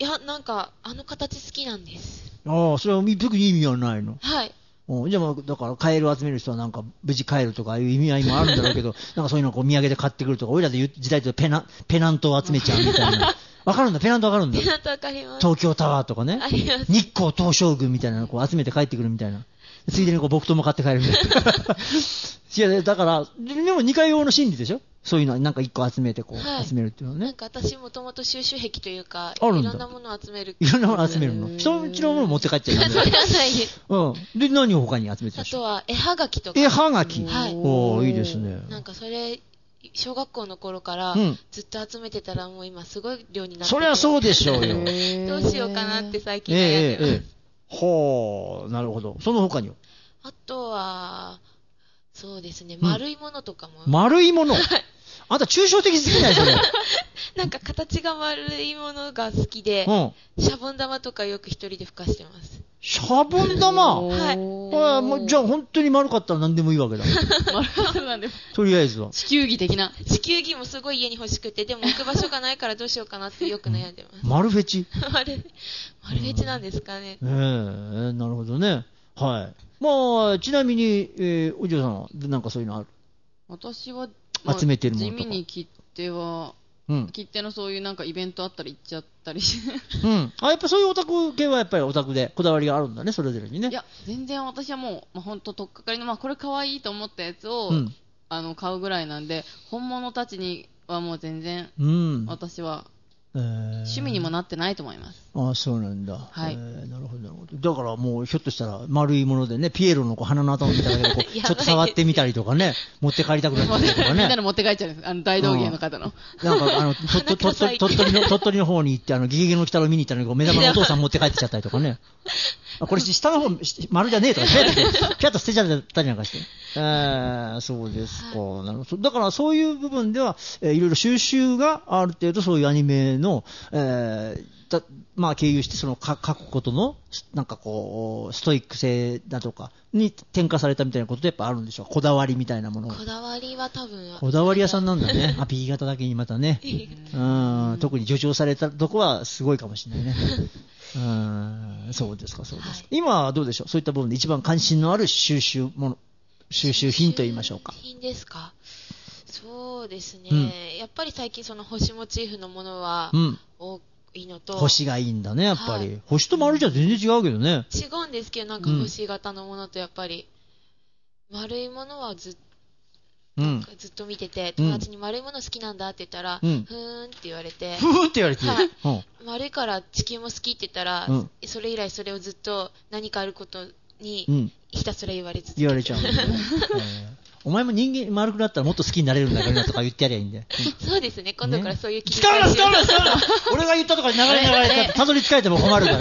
いや、なんか、あの形好きなんです。 ああ、それは特に意味はないの。 はい。 じゃあ、だから、カエルを集める人はなんか、無事帰るとかいう意味合いもあるんだろうけど、なんかそういうのをこう土産で買ってくるとか、俺らで言う時代とペナントを集めちゃうみたいな。わかるんだ、ペナントわかるんだ。 ペナントわかります。 東京タワーとかね。 あります。 日光東照宮みたいなのをこう集めて帰ってくるみたいな。ついでにこう木刀も買って帰るみたいな。いや、だから、でも似通用の心理でしょ、そういうのはなんか一個集めてこう、はい、集めるっていうのはね。 なんか私もともと収集癖というか、 あるんだ。 いろんなものを集める。 いろんなものを集めるの。人のうちのもの持って帰っちゃうからね。 それはないです。 うん。で、何を他に集めてるあとは、絵はがきとか。 絵はがき。 はい。 おー、いいですね。 なんかそれ、小学校の頃からずっと集めてたらもう今すごい量になってて、 そりゃそうでしょうよ。 どうしようかなって最近悩んでます。 ほー、なるほど。その他にはあとは、そうですね、丸いものとかも。 丸いものあんた抽象的すぎないそれ。 なんか形が丸いものが好きで、シャボン玉とかよく一人で吹かしてます。 シャボン玉はい。 もうじゃあ本当に丸かったら何でもいいわけだ。 丸かったら何でも。 とりあえずは。 地球儀的な。 地球儀もすごい家に欲しくて、でも置く場所がないからどうしようかなってよく悩んでます。 丸フェチ丸フェチなんですかね。 なるほどね。はい。まあ、ちなみに、お嬢さんはなんかそういうのある？ 私は、 集めてるものとか。 地味に切手は、切手のそういうなんかイベントあったら行っちゃったりして。 やっぱそういうオタク系はやっぱりオタクでこだわりがあるんだね、それぞれにね。 いや、全然私はもう、ほんととっかかりの、これ可愛いと思ったやつを、買うぐらいなんで、本物たちにはもう全然、私は、趣味にもなってないと思います。 ああ、そうなんだ。 はい。 なるほど、なるほど。だからもう、ひょっとしたら、丸いものでね、ピエロの鼻の頭みたいなのをちょっと触ってみたりとかね、持って帰りたくなったりとかね。 みんなで持って帰っちゃうんです。大道芸の方の。 なんか、鳥取の方に行って、ゲゲゲの鬼太郎見に行ったのに、目玉のお父さん持って帰ってきちゃったりとかね。これ、下の方、丸じゃねえとか、ピャッと捨てちゃったりなんかして。そうですか。なるほど。だから、そういう部分では、いろいろ収集がある程度、そういうアニメの、経由して、その書くことの、なんかこう、ストイック性だとかに転化されたみたいなことでやっぱあるんでしょう。こだわりみたいなもの。 こだわりは多分。 こだわり屋さんなんだね。B 型だけにまたね。特に助長されたとこはすごいかもしれないね。そうですか、そうですか。はい、今はどうでしょう。そういった部分で一番関心のある収集品と言いましょうか。 品ですか。そうですね。やっぱり最近その星モチーフのものは多いのと。 星がいいんだね、やっぱり。星と丸じゃ全然違うけどね。 違うんですけど、なんか星型のものとやっぱり、丸いものはずっと見てて、友達に丸いもの好きなんだって言ったら、ふーんって言われて。 ふーんって言われて。 丸いから地球も好きって言ったら、それ以来それをずっと何かあることにひたすら言われ続けて。 言われちゃうんだね。お前も人間丸くなったらもっと好きになれるんだからなとか言ってやりゃいいんだよ。そうですね。今度からそういう気使うな俺が言ったとかに流れてたどり着かれても困るから。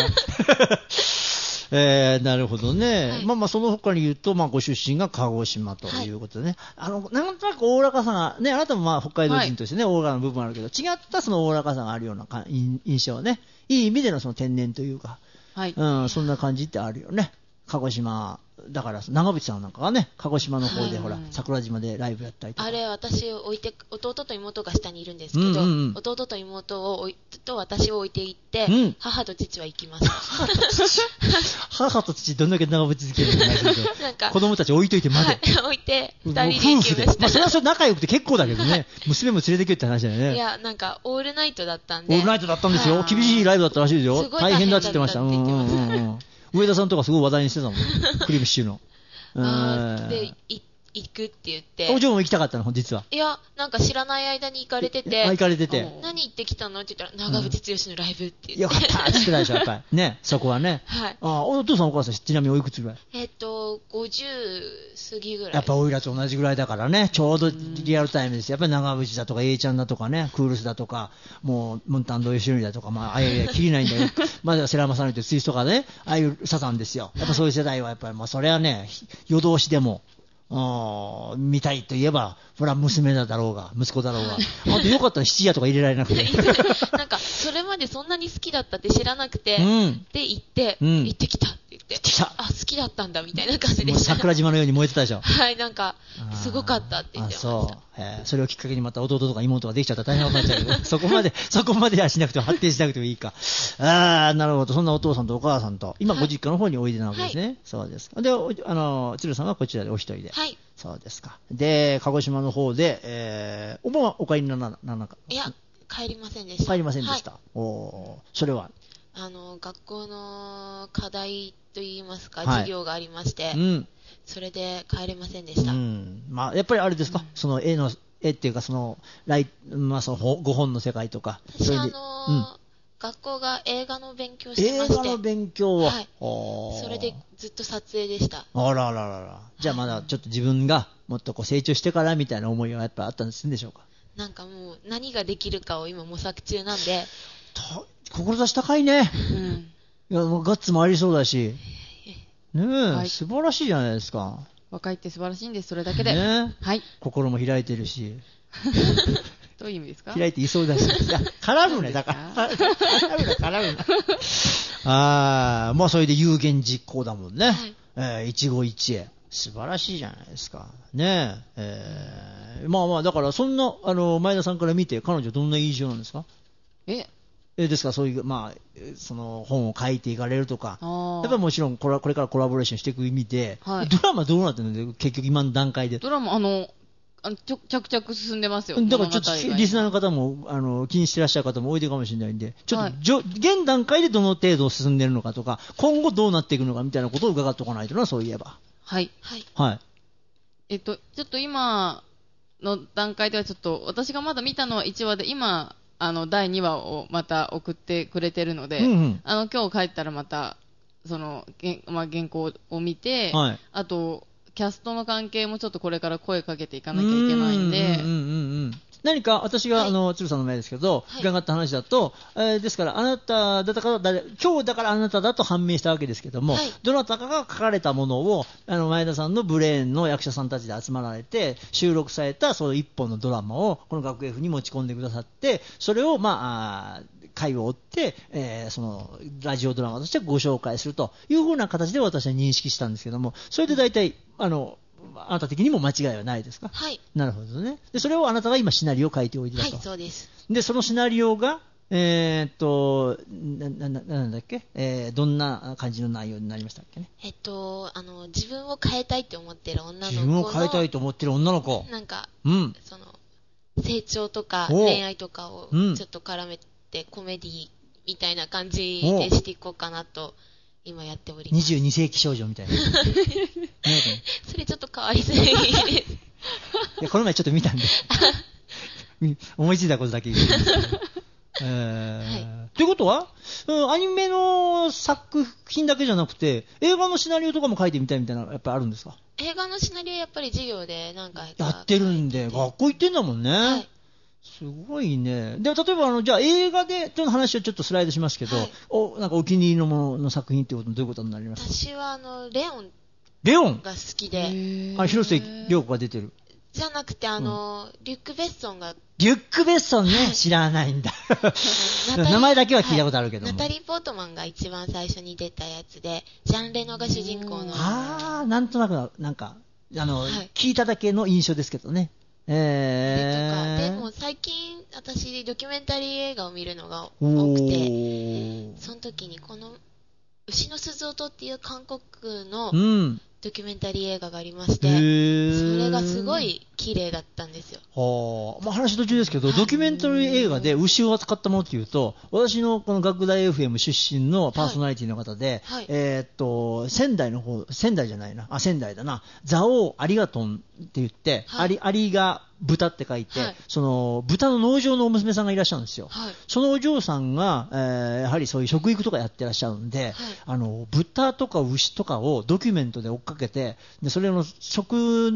なるほどね。はい、その他に言うと、ご出身が鹿児島ということでね。なんとなくおおらかさが、ね、あなたも北海道人としてね、おおらかな部分あるけど、違ったそのおおらかさがあるような印象はね、いい意味でのその天然というか、そんな感じってあるよね。鹿児島。だから、長渕さんなんかがね、鹿児島の方で、ほら、桜島でライブやったりとか。 あれ、私を置いて、弟と妹が下にいるんですけど、弟と妹と私を置いていって、母と父は行きます。 母と父、どんだけ長渕好きなのなんか子供たち置いといてまで。 置いて、二人で行きました。 それはそれ仲良くて結構だけどね、娘も連れてけって話だよね。 いや、なんか、オールナイトだったんで。 オールナイトだったんですよ。厳しいライブだったらしいですよ。大変だって言ってました。上田さんとかすごい話題にしてたもん。クリームシチューの。 で、行くって言って。 お嬢も行きたかったの、実は。 いや、なんか知らない間に行かれてて。 行かれてて。 何行ってきたのって言ったら、長渕剛のライブって言って。 よかったって言ってたでしょ、やっぱり。ね、そこはね。 はい。 お父さんお母さん、ちなみにおいくつぐらい ？50過ぎぐらい。 やっぱおいらと同じぐらいだからね、ちょうどリアルタイムです。やっぱり長渕だとか、A ちゃんだとかね、クールスだとか、もう、ムンタンドヨシノリだとか、切りないんだよ。世良正則とツイストがね、ああいうサザンですよ。やっぱそういう世代は、やっぱりそれはね、夜通しでも、見たいといえば、ほら、娘だろうが、息子だろうが。あとよかったら七夜とか入れられなくて。 なんか、それまでそんなに好きだったって知らなくて、で、行ってきたって言って。 、あ、好きだったんだみたいな感じでした。 桜島のように燃えてたでしょ。 はい、なんか、すごかったって言ってました。そう。 それをきっかけにまた弟とか妹ができちゃったら大変なことになっちゃうけど、そこまではしなくても発展しなくてもいいか。なるほど。そんなお父さんとお母さんと、今ご実家の方においでなわけですね。はい、そうですか。で、鶴さんはこちらでお一人で。 はい。 そうですか。で、鹿児島の方で、お盆はお帰りにならなかった？ いや、帰りませんでした。 帰りませんでした。 はい、 それは学校の課題といいますか、授業がありまして、それで帰れませんでした。 まあ、やっぱりあれですか、その絵っていうか、そのご本の世界とか。 私、学校が映画の勉強してまして。 映画の勉強は、 はい。それでずっと撮影でした。 あら。じゃあまだちょっと自分がもっと成長してからみたいな思いがやっぱあったんですんでしょうか。 なんかもう何ができるかを今模索中なんで。 志高いね。いや、ガッツもありそうだし。ねえ、はい、素晴らしいじゃないですか。 若いって素晴らしいんです、それだけで。 ね、 はい。 心も開いてるし。 どういう意味ですか？ 開いていそうだし。絡むね、だから。絡む。まあそれで有言実行だもんね。はい。一期一会。素晴らしいじゃないですか。ねえ。まあ、だからそんな、前田さんから見て、彼女どんな印象なんですか？ですからそういう、まあ、その本を書いていかれるとか、やっぱりもちろんこれからコラボレーションしていく意味で、はい、ドラマどうなってるので、結局今の段階で。 ドラマ、着々進んでますよ。 だからちょっとリスナーの方も、気にしてらっしゃる方も多いかもしれないんで、ちょっと、現段階でどの程度進んでるのかとか、今後どうなっていくのかみたいなことを伺っておかないとな、そういえば。 はい。 はい。 ちょっと今の段階ではちょっと、私がまだ見たのは1話で、今、第2話をまた送ってくれてるので、今日帰ったらまた、原稿を見て、はい、あと、キャストの関係もちょっとこれから声かけていかなきゃいけないんで、 何か私が、鶴さんの前ですけど、伺った話だと、ですから、あなただから、今日だからあなただと判明したわけですけども、どなたかが書かれたものを、前田さんのブレーンの役者さんたちで集まられて、収録されたその一本のドラマを、この学 F に持ち込んでくださって、それを、回を追って、その、ラジオドラマとしてご紹介するというふうな形で私は認識したんですけども、それで大体、あなた的にも間違いはないですか？ はい。 なるほどね。で、それをあなたが今シナリオを書いておいてだと。 はい、そうです。 で、そのシナリオが、なんだっけ、どんな感じの内容になりましたっけね。 自分を変えたいと思ってる女の子の。 自分を変えたいと思ってる女の子。 なんか、その、成長とか恋愛とかをちょっと絡めてコメディみたいな感じでしていこうかなと。今やっております。 22世紀少女みたいな。 それちょっと変わりづらいです。いや、この前ちょっと見たんで。思いついたことだけ言うんですけど。ということは、アニメの作品だけじゃなくて、映画のシナリオとかも書いてみたいみたいなのやっぱりあるんですか？ 映画のシナリオやっぱり授業で何回かやってるんで、学校行ってんだもんね。はい。すごいね。で、例えばじゃあ映画で、という話をちょっとスライドしますけど、はい、なんかお気に入りのものの作品ってことどういうことになりますか？ 私はレオンが好きで。 広末涼子が出てる。 じゃなくて、リュック・ベッソンが。 リュック・ベッソンね、はい、知らないんだ。名前だけは聞いたことあるけども、 ナタリー・ポートマンが一番最初に出たやつで、ジャン・レノが主人公の。 なんとなく、なんか、聞いただけの印象ですけどね。 でも最近私ドキュメンタリー映画を見るのが多くて、その時にこの牛の鈴音っていう韓国のドキュメンタリー映画がありまして、それがすごい綺麗だったんですよ。 話途中ですけど、ドキュメンタリー映画で牛を扱ったものっていうと、私のこの学大 FM 出身のパーソナリティの方で、仙台だな、蔵王ありがとんって言って、アリが豚って書いて、その豚の農場のお娘さんがいらっしゃるんですよ。そのお嬢さんが、やはりそういう食育とかやってらっしゃるんで、豚とか牛とかをドキュメントで追っかけて、でそれの食の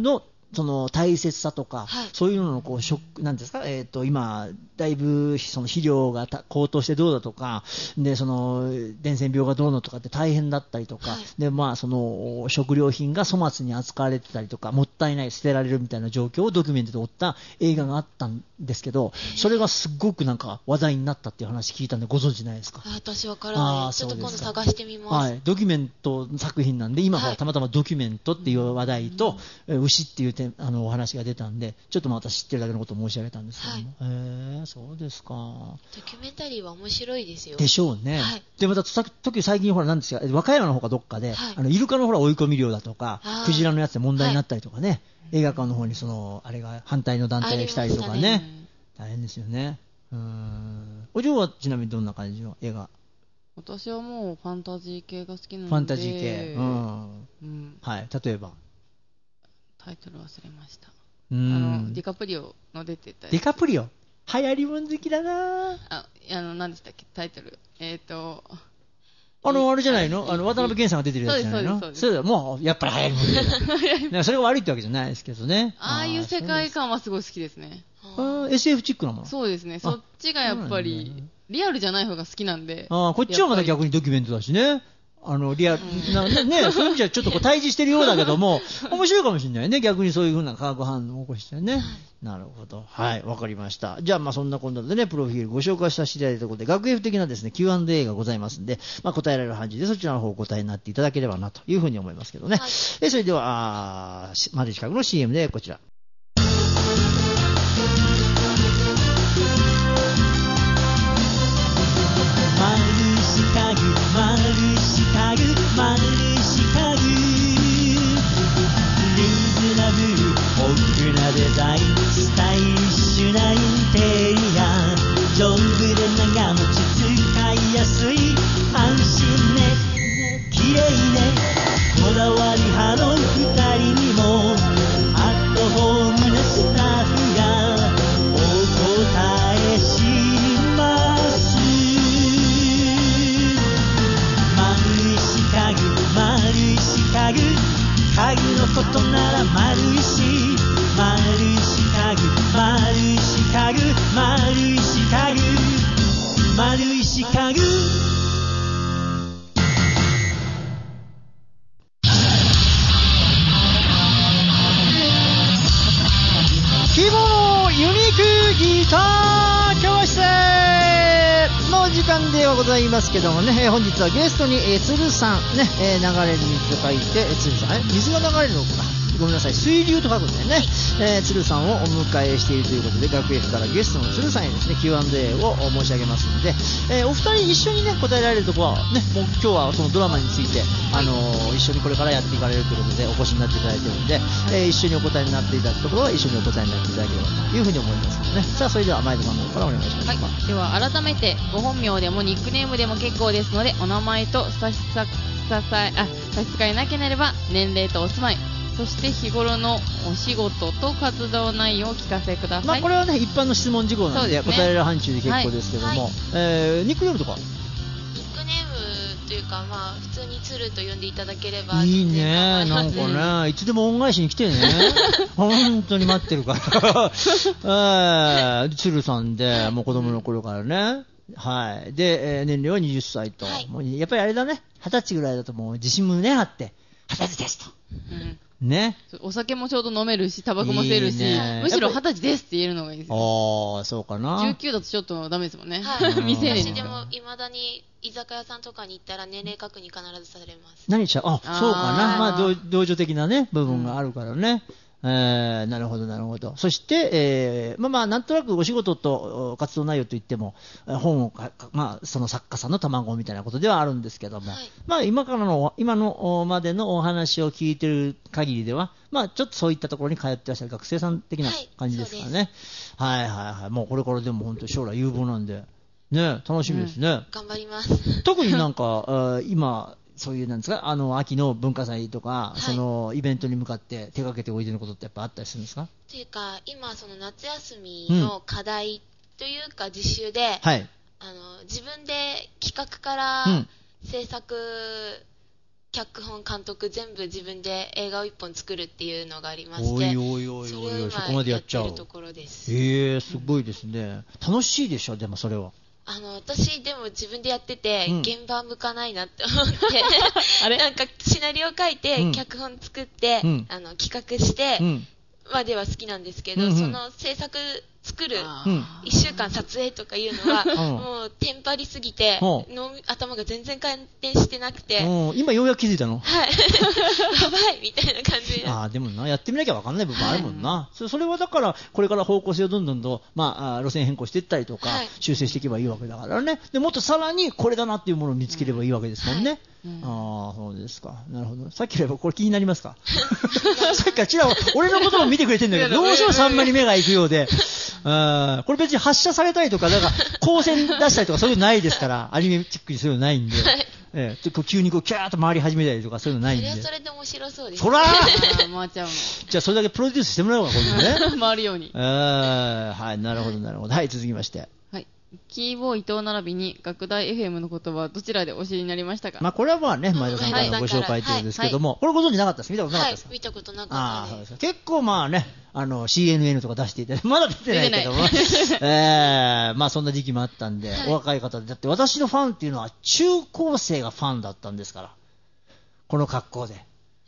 その大切さとか、はい、そういうののこうなんですか、今だいぶその肥料が高騰してどうだとかで、その伝染病がどうのとかって大変だったりとか、はい、でまあその食料品が粗末に扱われてたりとか、もったいない捨てられるみたいな状況をドキュメントで追った映画があったんですけど、それがすごくなんか話題になったっていう話聞いたんで、ご存知ないですか？ 私わからない。ちょっと今度探してみます。 はい、ドキュメント作品なんで、今はたまたまドキュメントっていう話題と、牛っていうお話が出たんで、ちょっとまた知ってるだけのことを申し上げたんですけども、はい、そうですか。 ドキュメンタリーは面白いですよ。 でしょうね。はい、でまた時最近ほらなんですか、和歌山の方かどっかで、はい、イルカのほら追い込み漁だとか、クジラのやつで問題になったりとかね、はい、映画館の方にあれが反対の団体が来たりとかね、大変ですよね。お嬢はちなみにどんな感じの映画？ 私はもうファンタジー系が好きなので。 ファンタジー系、はい、例えばタイトル忘れました。ディカプリオの出てた。 ディカプリオ流行りもん好きだな。 何でしたっけタイトル。 あれじゃないの？渡辺謙さんが出てるやつじゃないの？そうだ、もうやっぱり流行りもんでそれが悪いってわけじゃないですけどね。 ああいう世界観はすごい好きですね。 SF チックなもの。 そうですね。そっちがやっぱりリアルじゃない方が好きなんで。 こっちはまだ逆にドキュメントだしね。リアルね、そういう意味じゃちょっとこう対峙してるようだけども、面白いかもしれないね。逆にそういう風な化学反応を起こしてね。なるほど。はい、わかりました。じゃあまあそんなこんなでね、プロフィールご紹介させていただいたところで、学園的なですね、Q&A がございますんで、まあ答えられる範囲でそちらの方お答えになっていただければなというふうに思いますけどね。はい、それでは、マルチカグの CM でこちら。 デザインスタイリッシュなインテリア、丈夫で長持ち使いやすい、安心ね、綺麗ね、こだわり派の2人にもアットホームなスタッフがお答えします。丸石家具、丸石家具、家具のことなら丸石、丸石家具、丸石家具、丸石家具、丸石家具。 希望のユニークギター教室の時間ではございますけどもね、本日はゲストに鶴さんね、流れる水と書いて鶴さん、水が流れるのかな、ごめんなさい、水流と書くんだよね。鶴さんをお迎えしているということで、学園からゲストの鶴さんへですね Q&A を申し上げますので、お二人一緒にね答えられるところはね、もう今日はそのドラマについて、一緒にこれからやっていかれるということでお越しになっていただいているので、一緒にお答えになっていただくところは一緒にお答えになっていただければというふうに思いますのでね。さあそれでは前田さんの方からお願いします。 はい、では改めてご本名でもニックネームでも結構ですので、お名前と差し支えなければ年齢とお住まい、そして日頃のお仕事と活動内容をお聞かせください。 これはね一般の質問事項なので、答えられる範疇で結構ですけども、ニックネームとか？ ニックネームというか、普通に鶴と呼んでいただければ。 いいね、なんかね、いつでも恩返しに来てね本当に待ってるから鶴さんで、もう子供の頃からね、はい。で、年齢は20歳と、もうやっぱりあれだね、20歳ぐらいだともう自信もねあって、20歳ですと。ね。 お酒もちょうど飲めるし、タバコも吸えるし、むしろ20歳ですって言えるのがいいですよ。 そうかな。 19だとちょっとダメですもんね。 未成年で。私でも未だに居酒屋さんとかに行ったら年齢確認必ずされます。 何しちゃう？そうかな。同情的なね、部分があるからね。なるほどなるほど。そして、なんとなくお仕事と活動内容といっても本をその作家さんの卵みたいなことではあるんですけども、今のまでのお話を聞いてる限りでは、ちょっとそういったところに通ってらっしゃる学生さん的な感じですかね。はい。もうこれからでも本当に将来有望なんでね、楽しみですね。 頑張ります。 特になんか今そういうなんですか、秋の文化祭とか、そのイベントに向かって手掛けておいでのことってやっぱあったりするんですか？ というか、今その夏休みの課題というか実習で、自分で企画から制作、 脚本監督全部自分で映画を1本作るっていうのがありまして、 おいおいおいおいおい、そこまでやっちゃう。 それを今やってるところです。 すごいですね。楽しいでしょ、でもそれは。 私でも自分でやってて、現場向かないなって思ってあれなんかシナリオ書いて、脚本作って、企画して、までは好きなんですけど、その制作作る1週間撮影とかいうのは、もうテンパりすぎて、頭が全然回転してなくて、 今ようやく気づいたの？ はいやばいみたいな感じで。 でもな、やってみなきゃ分かんない部分あるもんな。それはだからこれから方向性をどんどんと、路線変更していったりとか、修正していけばいいわけだからね。でもっとさらにこれだなっていうものを見つければいいわけですもんね。そうですか。なるほど。さっきからこれ気になりますか？さっきからちら俺のことも見てくれてるんだけど、どうしてもサンマに目が行くようで、これ別に発射されたりとか、だから光線出したりとかそういうのないですから、アニメチックにそういうのないんで、急にキャーッと回り始めたりとかそういうのないんで。 それはそれで面白そうです。 そら回っちゃうの。 じゃあそれだけプロデュースしてもらおうか、これね。 回るように。 はい、なるほどなるほど。はい、続きまして。 キーボー伊藤並びに学大 FM の言葉はどちらでお知りになりましたか？ これはね、前田さんからのご紹介ということですけども、これご存知なかったです？見たことなかったですか？ 見たことなかったです。 結構CNN とか出していただいて、まだ出てないけども、そんな時期もあったんで、お若い方で、だって私のファンっていうのは中高生がファンだったんですから、この格好で。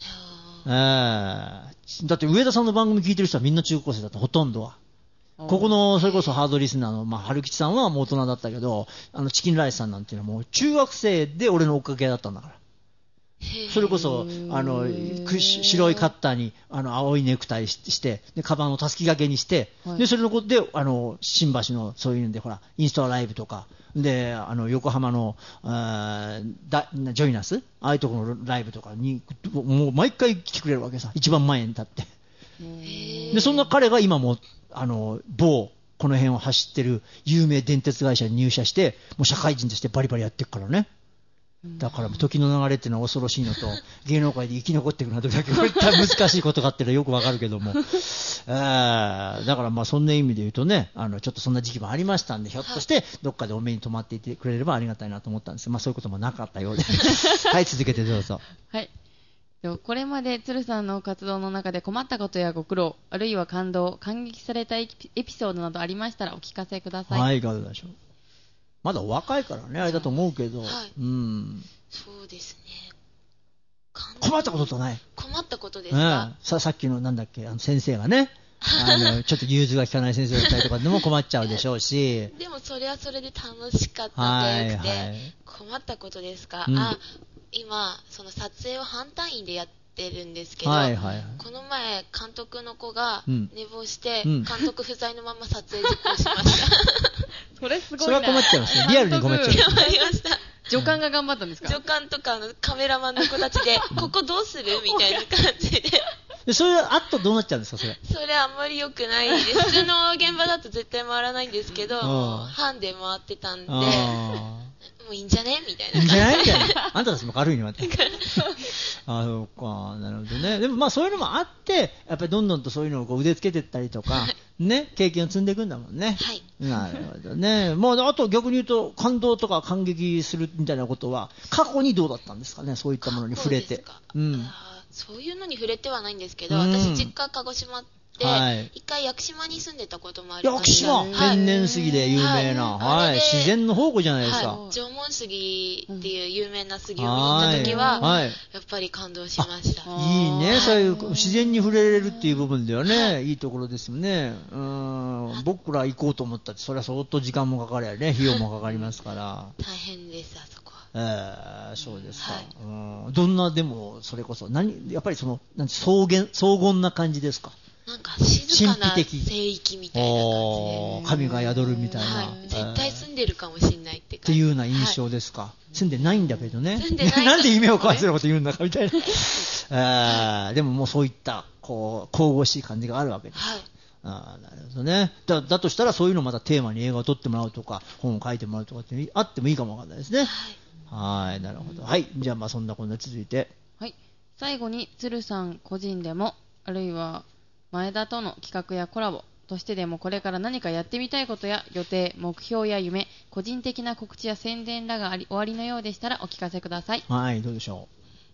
だって上田さんの番組聞いてる人はみんな中高生だった、ほとんどは。ここのそれこそハードリスナーの春吉さんはもう大人だったけど、チキンライスさんなんていうのはもう中学生で俺の追っかけだったんだから。それこそ白いカッターに青いネクタイして、でカバンをたすき掛けにして、でそれのことで新橋のそういうのでほらインストアライブとかで横浜のジョイナスああいうところのライブとかにもう毎回来てくれるわけさ、一番前に立って。でそんな彼が今も某この辺を走ってる有名電鉄会社に入社してもう社会人としてバリバリやってるからね。だから時の流れっていうのは恐ろしいのと芸能界で生き残っていくのはどれだけ難しいことかっていうのはよくわかるけどもだからそんな意味で言うとねちょっとそんな時期もありましたんで、ひょっとしてどっかでお目に留まっていてくれればありがたいなと思ったんですが、そういうこともなかったようではい、続けてどうぞ。 はい、これまで鶴さんの活動の中で困ったことやご苦労、あるいは感激されたエピソードなどありましたらお聞かせください。 はい、いかがでしょう。まだお若いからねあれだと思うけど、 そうですね。 困ったこととない？ 困ったことですか？ さっきのなんだっけ先生がねちょっと融通が利かない先生だったりとかでも困っちゃうでしょうしでもそれはそれで楽しかったんでよくて、困ったことですか？今その撮影を半単位でやってるんですけど、この前監督の子が寝坊して、監督不在のまま撮影実行しましたそれすごいな。 それは困っちゃいますね。リアルに困っちゃう。 頑張りました。 助監が頑張ったんですか？ 助監とかカメラマンの子たちでここどうするみたいな感じでそれあとどうなっちゃうんですか？それあんまり良くないです。普通の現場だと絶対回らないんですけどハンで回ってたんでもういいんじゃねみたいな。 いいんじゃないみたいな。あんたたちも軽いにまってそうか、なるほどね。でもそういうのもあってやっぱりどんどんとそういうのを腕つけていったりとかね、経験を積んでいくんだもんね。 はい。 なるほどね。あと逆に言うと感動とか感激するみたいなことは過去にどうだったんですかね、そういったものに触れて。 そういうのに触れてはないんですけど、私実家鹿児島一回屋久島に住んでたこともありました。 屋久島、天然杉で有名な、自然の宝庫じゃないですか。 縄文杉っていう有名な杉を見に行った時は、やっぱり感動しました。 いいね、そういう自然に触れれるっていう部分ではね、いいところですよね。僕ら行こうと思ったって、それは相当時間もかかるやね、費用もかかりますから。 大変です、あそこは。そうですか。どんな、でもそれこそやっぱり壮厳な感じですか？ なんか静かな聖域みたいな感じで神が宿るみたいな、 絶対住んでるかもしれないって感じっていうような印象ですか？住んでないんだけどね。 住んでないなんで夢を壊すようなこと言うんだかみたいなでももうそういった神々しい感じがあるわけです。なるほどね。だとしたらそういうのをまたテーマに映画を撮ってもらうとか本を書いてもらうとかってあってもいいかもわかんないですね。はい、なるほど。はい、じゃあそんなこんな続いて、 はい、最後に鶴さん個人でもあるいは前田との企画やコラボとしてでもこれから何かやってみたいことや予定、目標や夢、個人的な告知や宣伝らが終わりのようでしたらお聞かせください。 はい、どうでしょ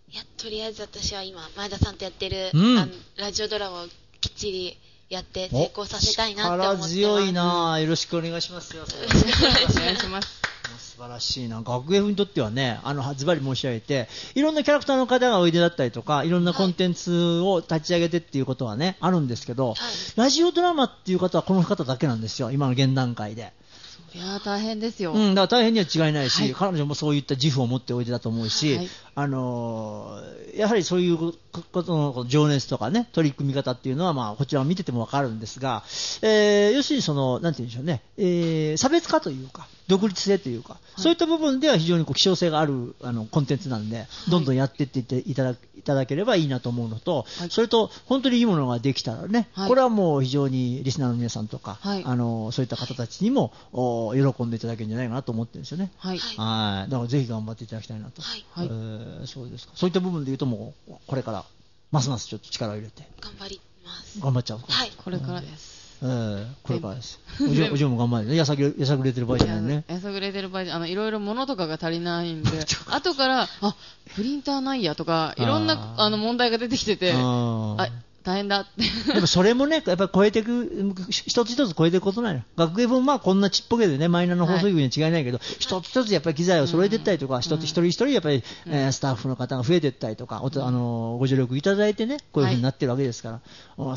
いや、とりあえず私は今前田さんとやってる、ラジオドラマをきっちりやって成功させたいなって思ってます。 力強いな。よろしくお願いしますよ。 お願いします。 素晴らしいな。学園にとってはね、ズバリ申し上げて、いろんなキャラクターの方がおいでだったりとか、いろんなコンテンツを立ち上げてっていうことはね、あるんですけど、ラジオドラマっていう方はこの方だけなんですよ、今の現段階で。 いや大変ですよ。 だから大変には違いないし、彼女もそういった自負を持っておいでだと思うし、やはりそういうことの情熱とかね、取り組み方っていうのは、まあ、こちらを見ててもわかるんですが、要するになんて言うんでしょうね、差別化というか、独立性というか、そういった部分では非常に希少性があるコンテンツなんで、どんどんやっていっていただければいいなと思うのと、それと本当にいいものができたらね、これはもう非常にリスナーの皆さんとか、そういった方たちにも喜んでいただけるんじゃないかなと思ってるんですよね。だからぜひ頑張っていただきたいなと。そうですか。そういった部分で言うと、もうこれからますますちょっと力を入れて頑張ります。 頑張っちゃう。 これからです。 これからです。お嬢も頑張るね。やさぐれてる場合じゃないね。 やさぐれてる場合じゃ、いろいろ物とかが足りないんで、後から、プリンターないやとか、いろんな問題が出てきてて、大変だって。 でもそれもね、やっぱり超えていく、一つ一つ超えていくことないの。学芸本はこんなちっぽけでね、マイナーな放送局には違いないけど、一つ一つやっぱり機材を揃えていったりとか、一人一人やっぱり、スタッフの方が増えていったりとか、ご助力いただいてね、こういうふうになってるわけですから、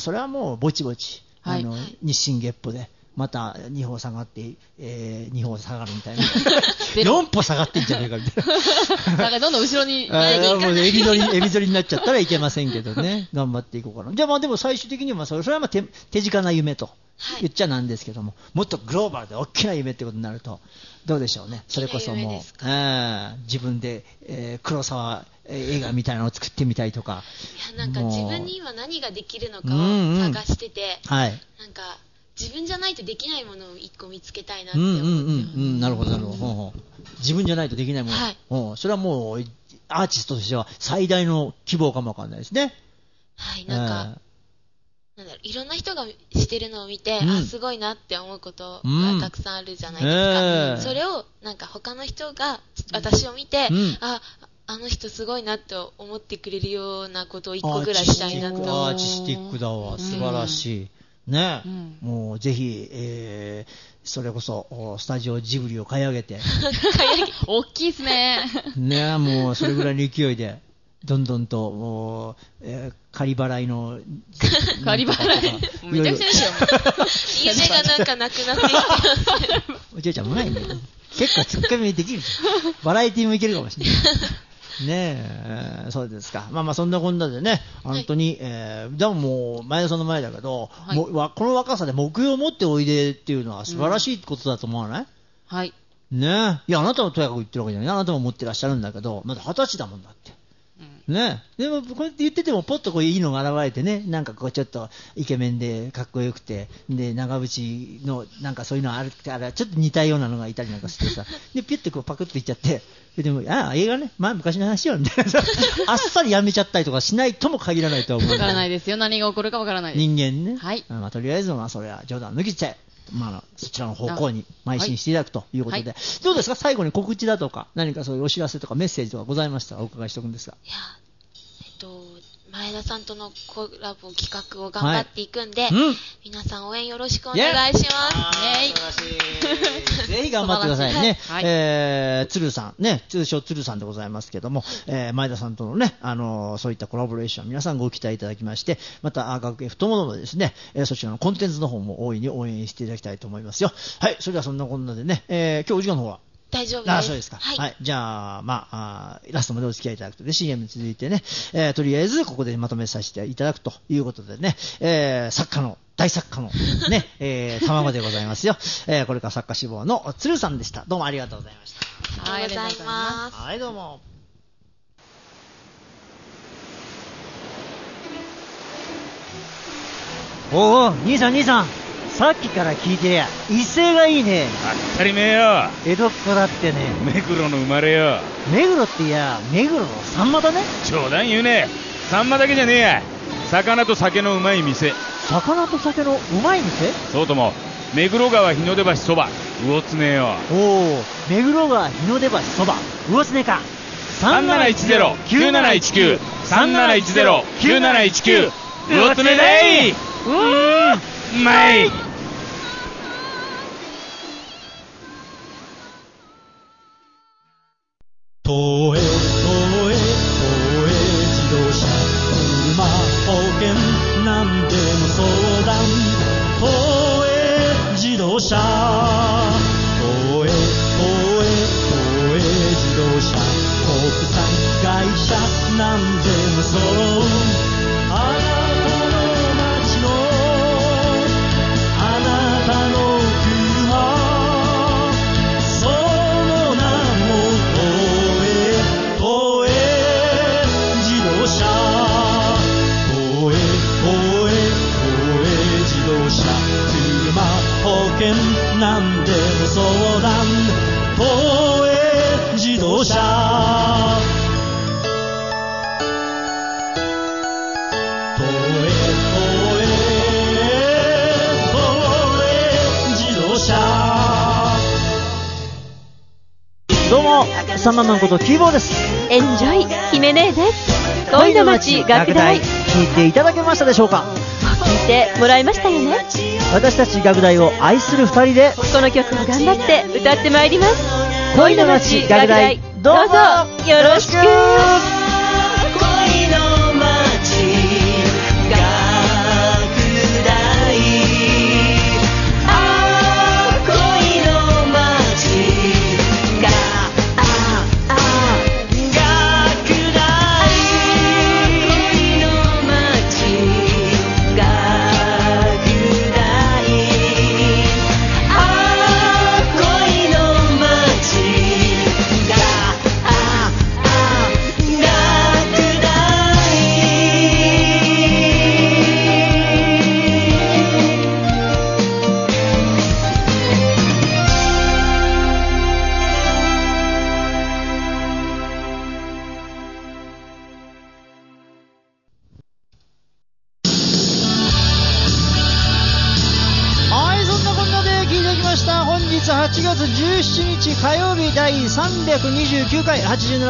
それはもうぼちぼち、日進月歩で。また2歩下がって、2歩下がるみたいな4歩下がってんじゃねえかみたいななんかどんどん後ろにもうエビ反りになっちゃったらいけませんけどね、頑張っていこうかな。じゃあまあでも最終的にはそれはまあ手近な夢と言っちゃなんですけども、もっとグローバルで大きな夢ってことになるとどうでしょうね。それこそもう自分で、黒沢映画みたいなのを作ってみたいとか。 いや、なんか自分に今何ができるのかを探してて、なんか自分じゃないとできないものを一個見つけたいなって思ってます。 なるほどなるほど。自分じゃないとできないもの、それはもうアーティストとしては最大の希望かもわかんないですね。 なんかいろんな人がしてるのを見て、すごいなって思うことがたくさんあるじゃないですか。それをなんか他の人が私を見て、あの人すごいなって思ってくれるようなことを一個ぐらいしたいなと。 アーティスティックだわ、素晴らしい。ね、もうぜひ、それこそスタジオジブリを買い上げて大きいですね。 ね、もうそれぐらいの勢いでどんどんともう、仮払いの仮払いめちゃくちゃですよ。 夢がなんかなくなってきてます。 お嬢ちゃんうまいね。結構ツッコミできる。バラエティもいけるかもしれない。ねえ、そうですか。まあまあそんなこんなでね、本当に、でももう前田さんの前だけど、この若さで目標を持っておいでっていうのは素晴らしいことだと思わない？ はい。 ねえ、いやあなたもとやかく言ってるわけじゃない。あなたも持ってらっしゃるんだけど、まだ20歳だもんだって。ね、でもこうやって言っててもポッとこういいのが現れてね、なんかこうちょっとイケメンでかっこよくてで長渕のなんかそういうのあるからちょっと似たようなのがいたりなんかしてさ、でピュッてこうパクッといっちゃって、でも映画ね、昔の話よみたいなあっさりやめちゃったりとかしないとも限らないとは思う。 わからないですよ、何が起こるかわからないです。 人間ね、 はい、 まあとりあえずそれは冗談抜きちゃえ。そちらの方向に邁進していただくということで、どうですか、最後に告知だとか何かそういうお知らせとかメッセージとかございましたらお伺いしておくんですが。 いや、前田さんとのコラボ企画を頑張っていくんで、皆さん応援よろしくお願いします。 ぜひ頑張ってくださいね。鶴さんね、通称鶴さんでございますけども、前田さんとのね、そういったコラボレーション皆さんご期待いただきまして、また学園太ものですね、そちらのコンテンツの方も大いに応援していただきたいと思いますよ。はい、それではそんなこんなでね、今日お時間の方は大丈夫です。 そうですか。はい。じゃあ、ラストまでお付き合いいただくとで、CM に続いてね、とりあえずここでまとめさせていただくということでね、大作家のね、卵でございますよ。これから作家志望の鶴さんでした。どうもありがとうございました。 ありがとうございます。 はい、どうも。おー、兄さん。さっきから聞いてりゃ威勢がいいね。 当たり前よ。 江戸っ子だってね。 目黒の生まれよ。 目黒っていや目黒のサンマだね。 冗談言うね。サンマだけじゃねえや。魚と酒のうまい店。 魚と酒のうまい店？ そうとも目黒川日の出橋そば魚つねよ。 おお、目黒川日の出橋そば魚つねか。 3710-9719 3710-9719うおつめだい。うまい。 東映自動車車保険なんでも相談東映自動車東映自動車国産会社なんでも揃うあなたの街のあなたの車その名も東映自動車東映自動車車保険なんでも相談東映自動車どうもサンママンことキーボーです。 エンジョイ姫姉です。恋の街楽大聞いていただけましたでしょうか。 聞いてもらいましたよね。 私たち楽大を愛する2人でこの曲を頑張って歌ってまいります。 恋の街楽大どうぞよろしく。8月17日火曜日第329回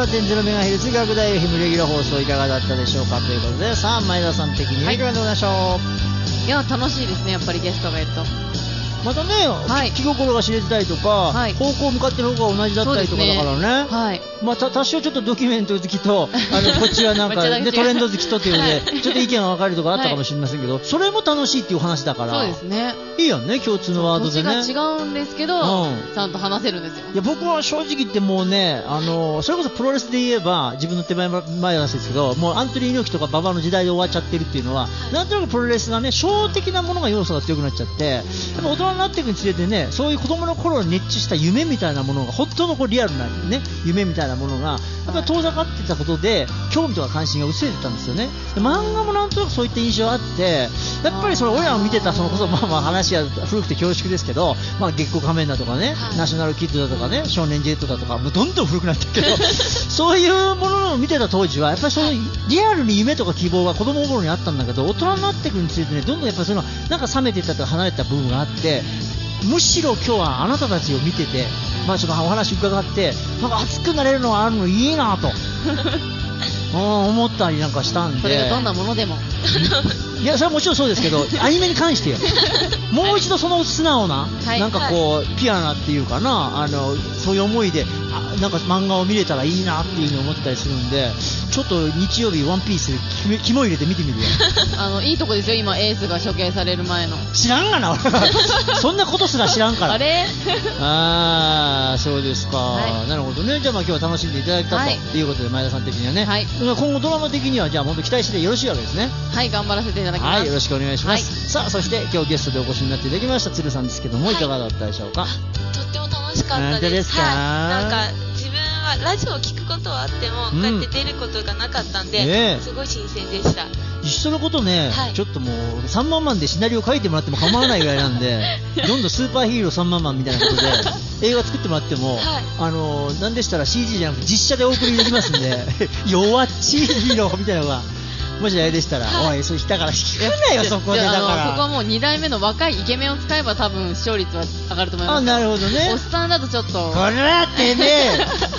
87.0MHz 学大 FM レギュラー放送いかがだったでしょうかということで、さあ前田さん的にいかがでございましょう。 いや楽しいですね、やっぱりゲストがいると。 またね、はい、気心が知れてたりとか、はい、方向向かってる方が同じだったりとかだからね、はい、まあ、多少ちょっとドキュメント好きとこっちはなんかでトレンド好きとっていうので、はい、ちょっと意見が分かるとかあったかもしれませんけど、はい、それも楽しいっていう話だから、 そうですね、 いいよね、共通のワードでね。 年が違うんですけど、ちゃんと話せるんですよ。 いや僕は正直言ってもうね、それこそプロレスで言えば自分の手前話ですけど、もうアントニー猪木とか馬場の時代で終わっちゃってるっていうのは、なんとなくプロレスがね、ショー的なものが要素が強くなっちゃって、やっぱ大人になっていくにつれてね、そういう子供の頃に熱中した夢みたいなものが、本当のこうリアルな、ね、夢みたいなものがやっぱり遠ざかってたことで、興味とか関心が薄れてたんですよね。で漫画もなんとなくそういった印象があって、やっぱりその親を見てたそのこそ、まあ話は古くて恐縮ですけど、まあ、月光仮面だとかね、ナショナルキッドだとかね、少年ジェットだとか、もうどんどん古くなってるけどそういうものを見てた当時はやっぱりそのリアルに夢とか希望が子供心にあったんだけど、大人になっていくにつれてね、どんどんやっぱりそういうのなんか冷めていったとか離れた部分があって、むしろ今日はあなたたちを見てて、まあ、そのお話伺ってなんか熱くなれるのがあるのいいなと思ったりなんかしたんで、 それがどんなものでもいやそれはもちろんそうですけどアニメに関してよもう一度その素直な、はい、なんかこう、ピュアなっていうかな、そういう思いでなんか漫画を見れたらいいなっていう風に思ったりするんで、ちょっと日曜日ワンピース肝入れて見てみるよいいとこですよ、今エースが処刑される前の。 知らんがなそんなことすら知らんからあれそうですか、はい、なるほどね。じゃあまあ今日は楽しんでいただけたということで、前田さん的にはね、はい、今後ドラマ的にはじゃあ本当期待してよろしいわけですね。 はい、頑張らせていただきます。 はい、よろしくお願いします、はい、さあそして今日ゲストでお越しになっていただきました鶴さんですけども、はい、いかがだったでしょうか。 とっても楽しかったです。なんか自分はラジオを聞くことはあっても、こうやって出ることがなかったんで、すごい新鮮でした。 一緒のことね、はい、ちょっともう3万万でシナリオ書いてもらっても構わないぐらいなんでどんどんスーパーヒーロー3万万みたいなことで映画作ってもらっても、はい、なんでしたら CG じゃなくて実写でお送りできますんで弱っちいヒーローみたいなのがもしあれでしたら、はい、おい、それだから聞くなよそこで。だからそこはもう2代目の若いイケメンを使えば多分視聴率は上がると思います。 なるほどね。 おっさんだとちょっとこれだってね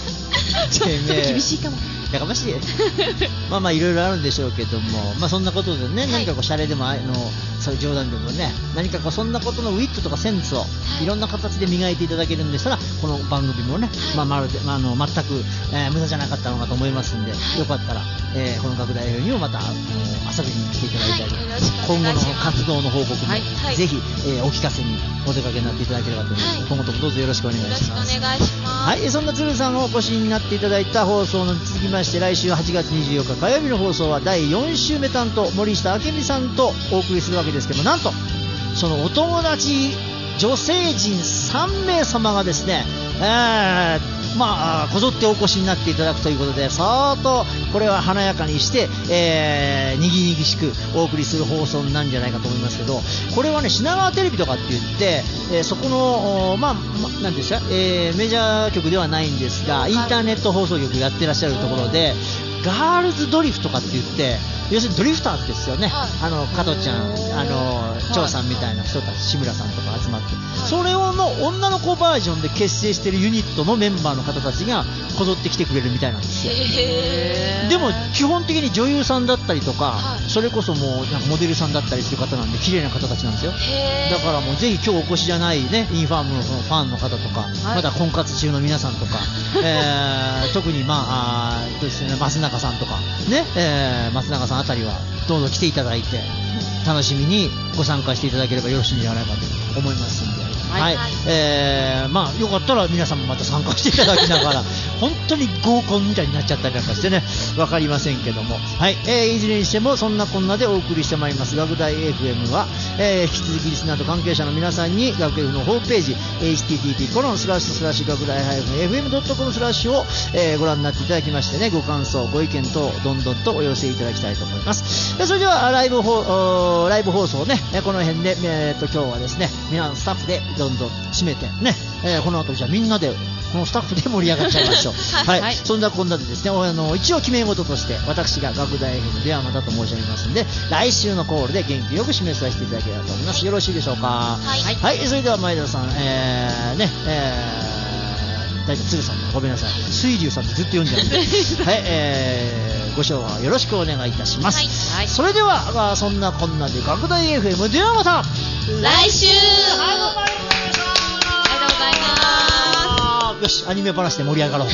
厳しいかも。 やかましい。まあまあいろいろあるんでしょうけども、まあそんなことでね、何かこうシャレでもそういう冗談でもね、何かこうそんなことのウィットとかセンスをいろんな形で磨いていただけるんでしたら、この番組もね、まあまるで全く無駄じゃなかったのかと思いますんで、よかったらこの学大 FM にもまた遊びに来ていただいたり、今後の活動の報告もぜひお聞かせにお出かけになっていただければと思います。今後ともどうぞよろしくお願いします。 よろしくお願いします。 はい、そんな鶴さんをお越しになっていただいた放送の続きまして、来週8月24日火曜日の放送は第4週目担当森下明美さんとお送りするわけですけども、なんとそのお友達女性陣3名様がですね、こぞってお越しになっていただくということで、相当これは華やかにして、にぎにぎしくお送りする放送なんじゃないかと思いますけど、これはね、品川テレビとかって言って、そこのなんですか、メジャー局ではないんですが、インターネット放送局やってらっしゃるところで、ガールズドリフとかって言って、要するにドリフターズですよね、加トちゃん、張さんみたいな人たち、志村さんとか集まって、それをの女の子バージョンで結成しているユニットのメンバーの方たちがこぞってきてくれるみたいなんですよ。でも基本的に女優さんだったりとか、それこそもうなんかモデルさんだったりする方なんで、綺麗な方たちなんですよ。だからもうぜひ今日お越しじゃないね、インファームのそのファンの方とか、まだ婚活中の皆さんとか、特にですね、増中さんとかね、増中さんあたりはどうぞ来ていただいて、楽しみにご参加していただければよろしいんじゃないかと思いますんで、はい、よかったら皆さんもまた参加していただきながら本当に合コンみたいになっちゃったりなんかしてね、わかりませんけども、はい、いずれにしてもそんなこんなでお送りしてまいります学大 FM は、引き続きリスナーと関係者の皆さんに学 F のホームページ http:// 学大 -fm.com/ を、ご覧になっていただきましてね、ご感想ご意見等どんどんとお寄せいただきたいと思います。それではライブ放送ね、この辺で、今日はですね、皆さんスタッフでどんどん締めてね、この後じゃあみんなでこのスタッフで盛り上がっちゃいましょう。はい、そんなこんなでですね、一応決め事として私が学大 FM ではまたと申し上げますんで、来週のコールで元気よく締めさせていただければと思います。よろしいでしょうか。はい、それでは前田さん、大体鶴さんごめんなさい、水流さんってずっと読んじゃうんではい、ご紹介よろしくお願いいたします。それではそんなこんなで学大 FM ではまた来週。 よし、アニメ話で盛り上がろう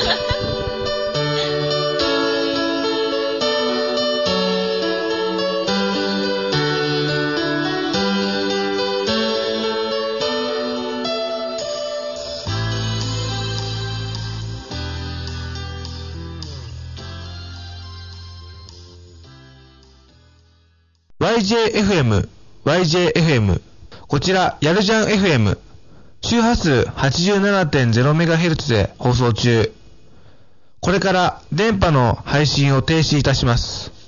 YJFM こちらやるじゃん FM 周波数 87.0MHz で放送中。これから電波の配信を停止いたします。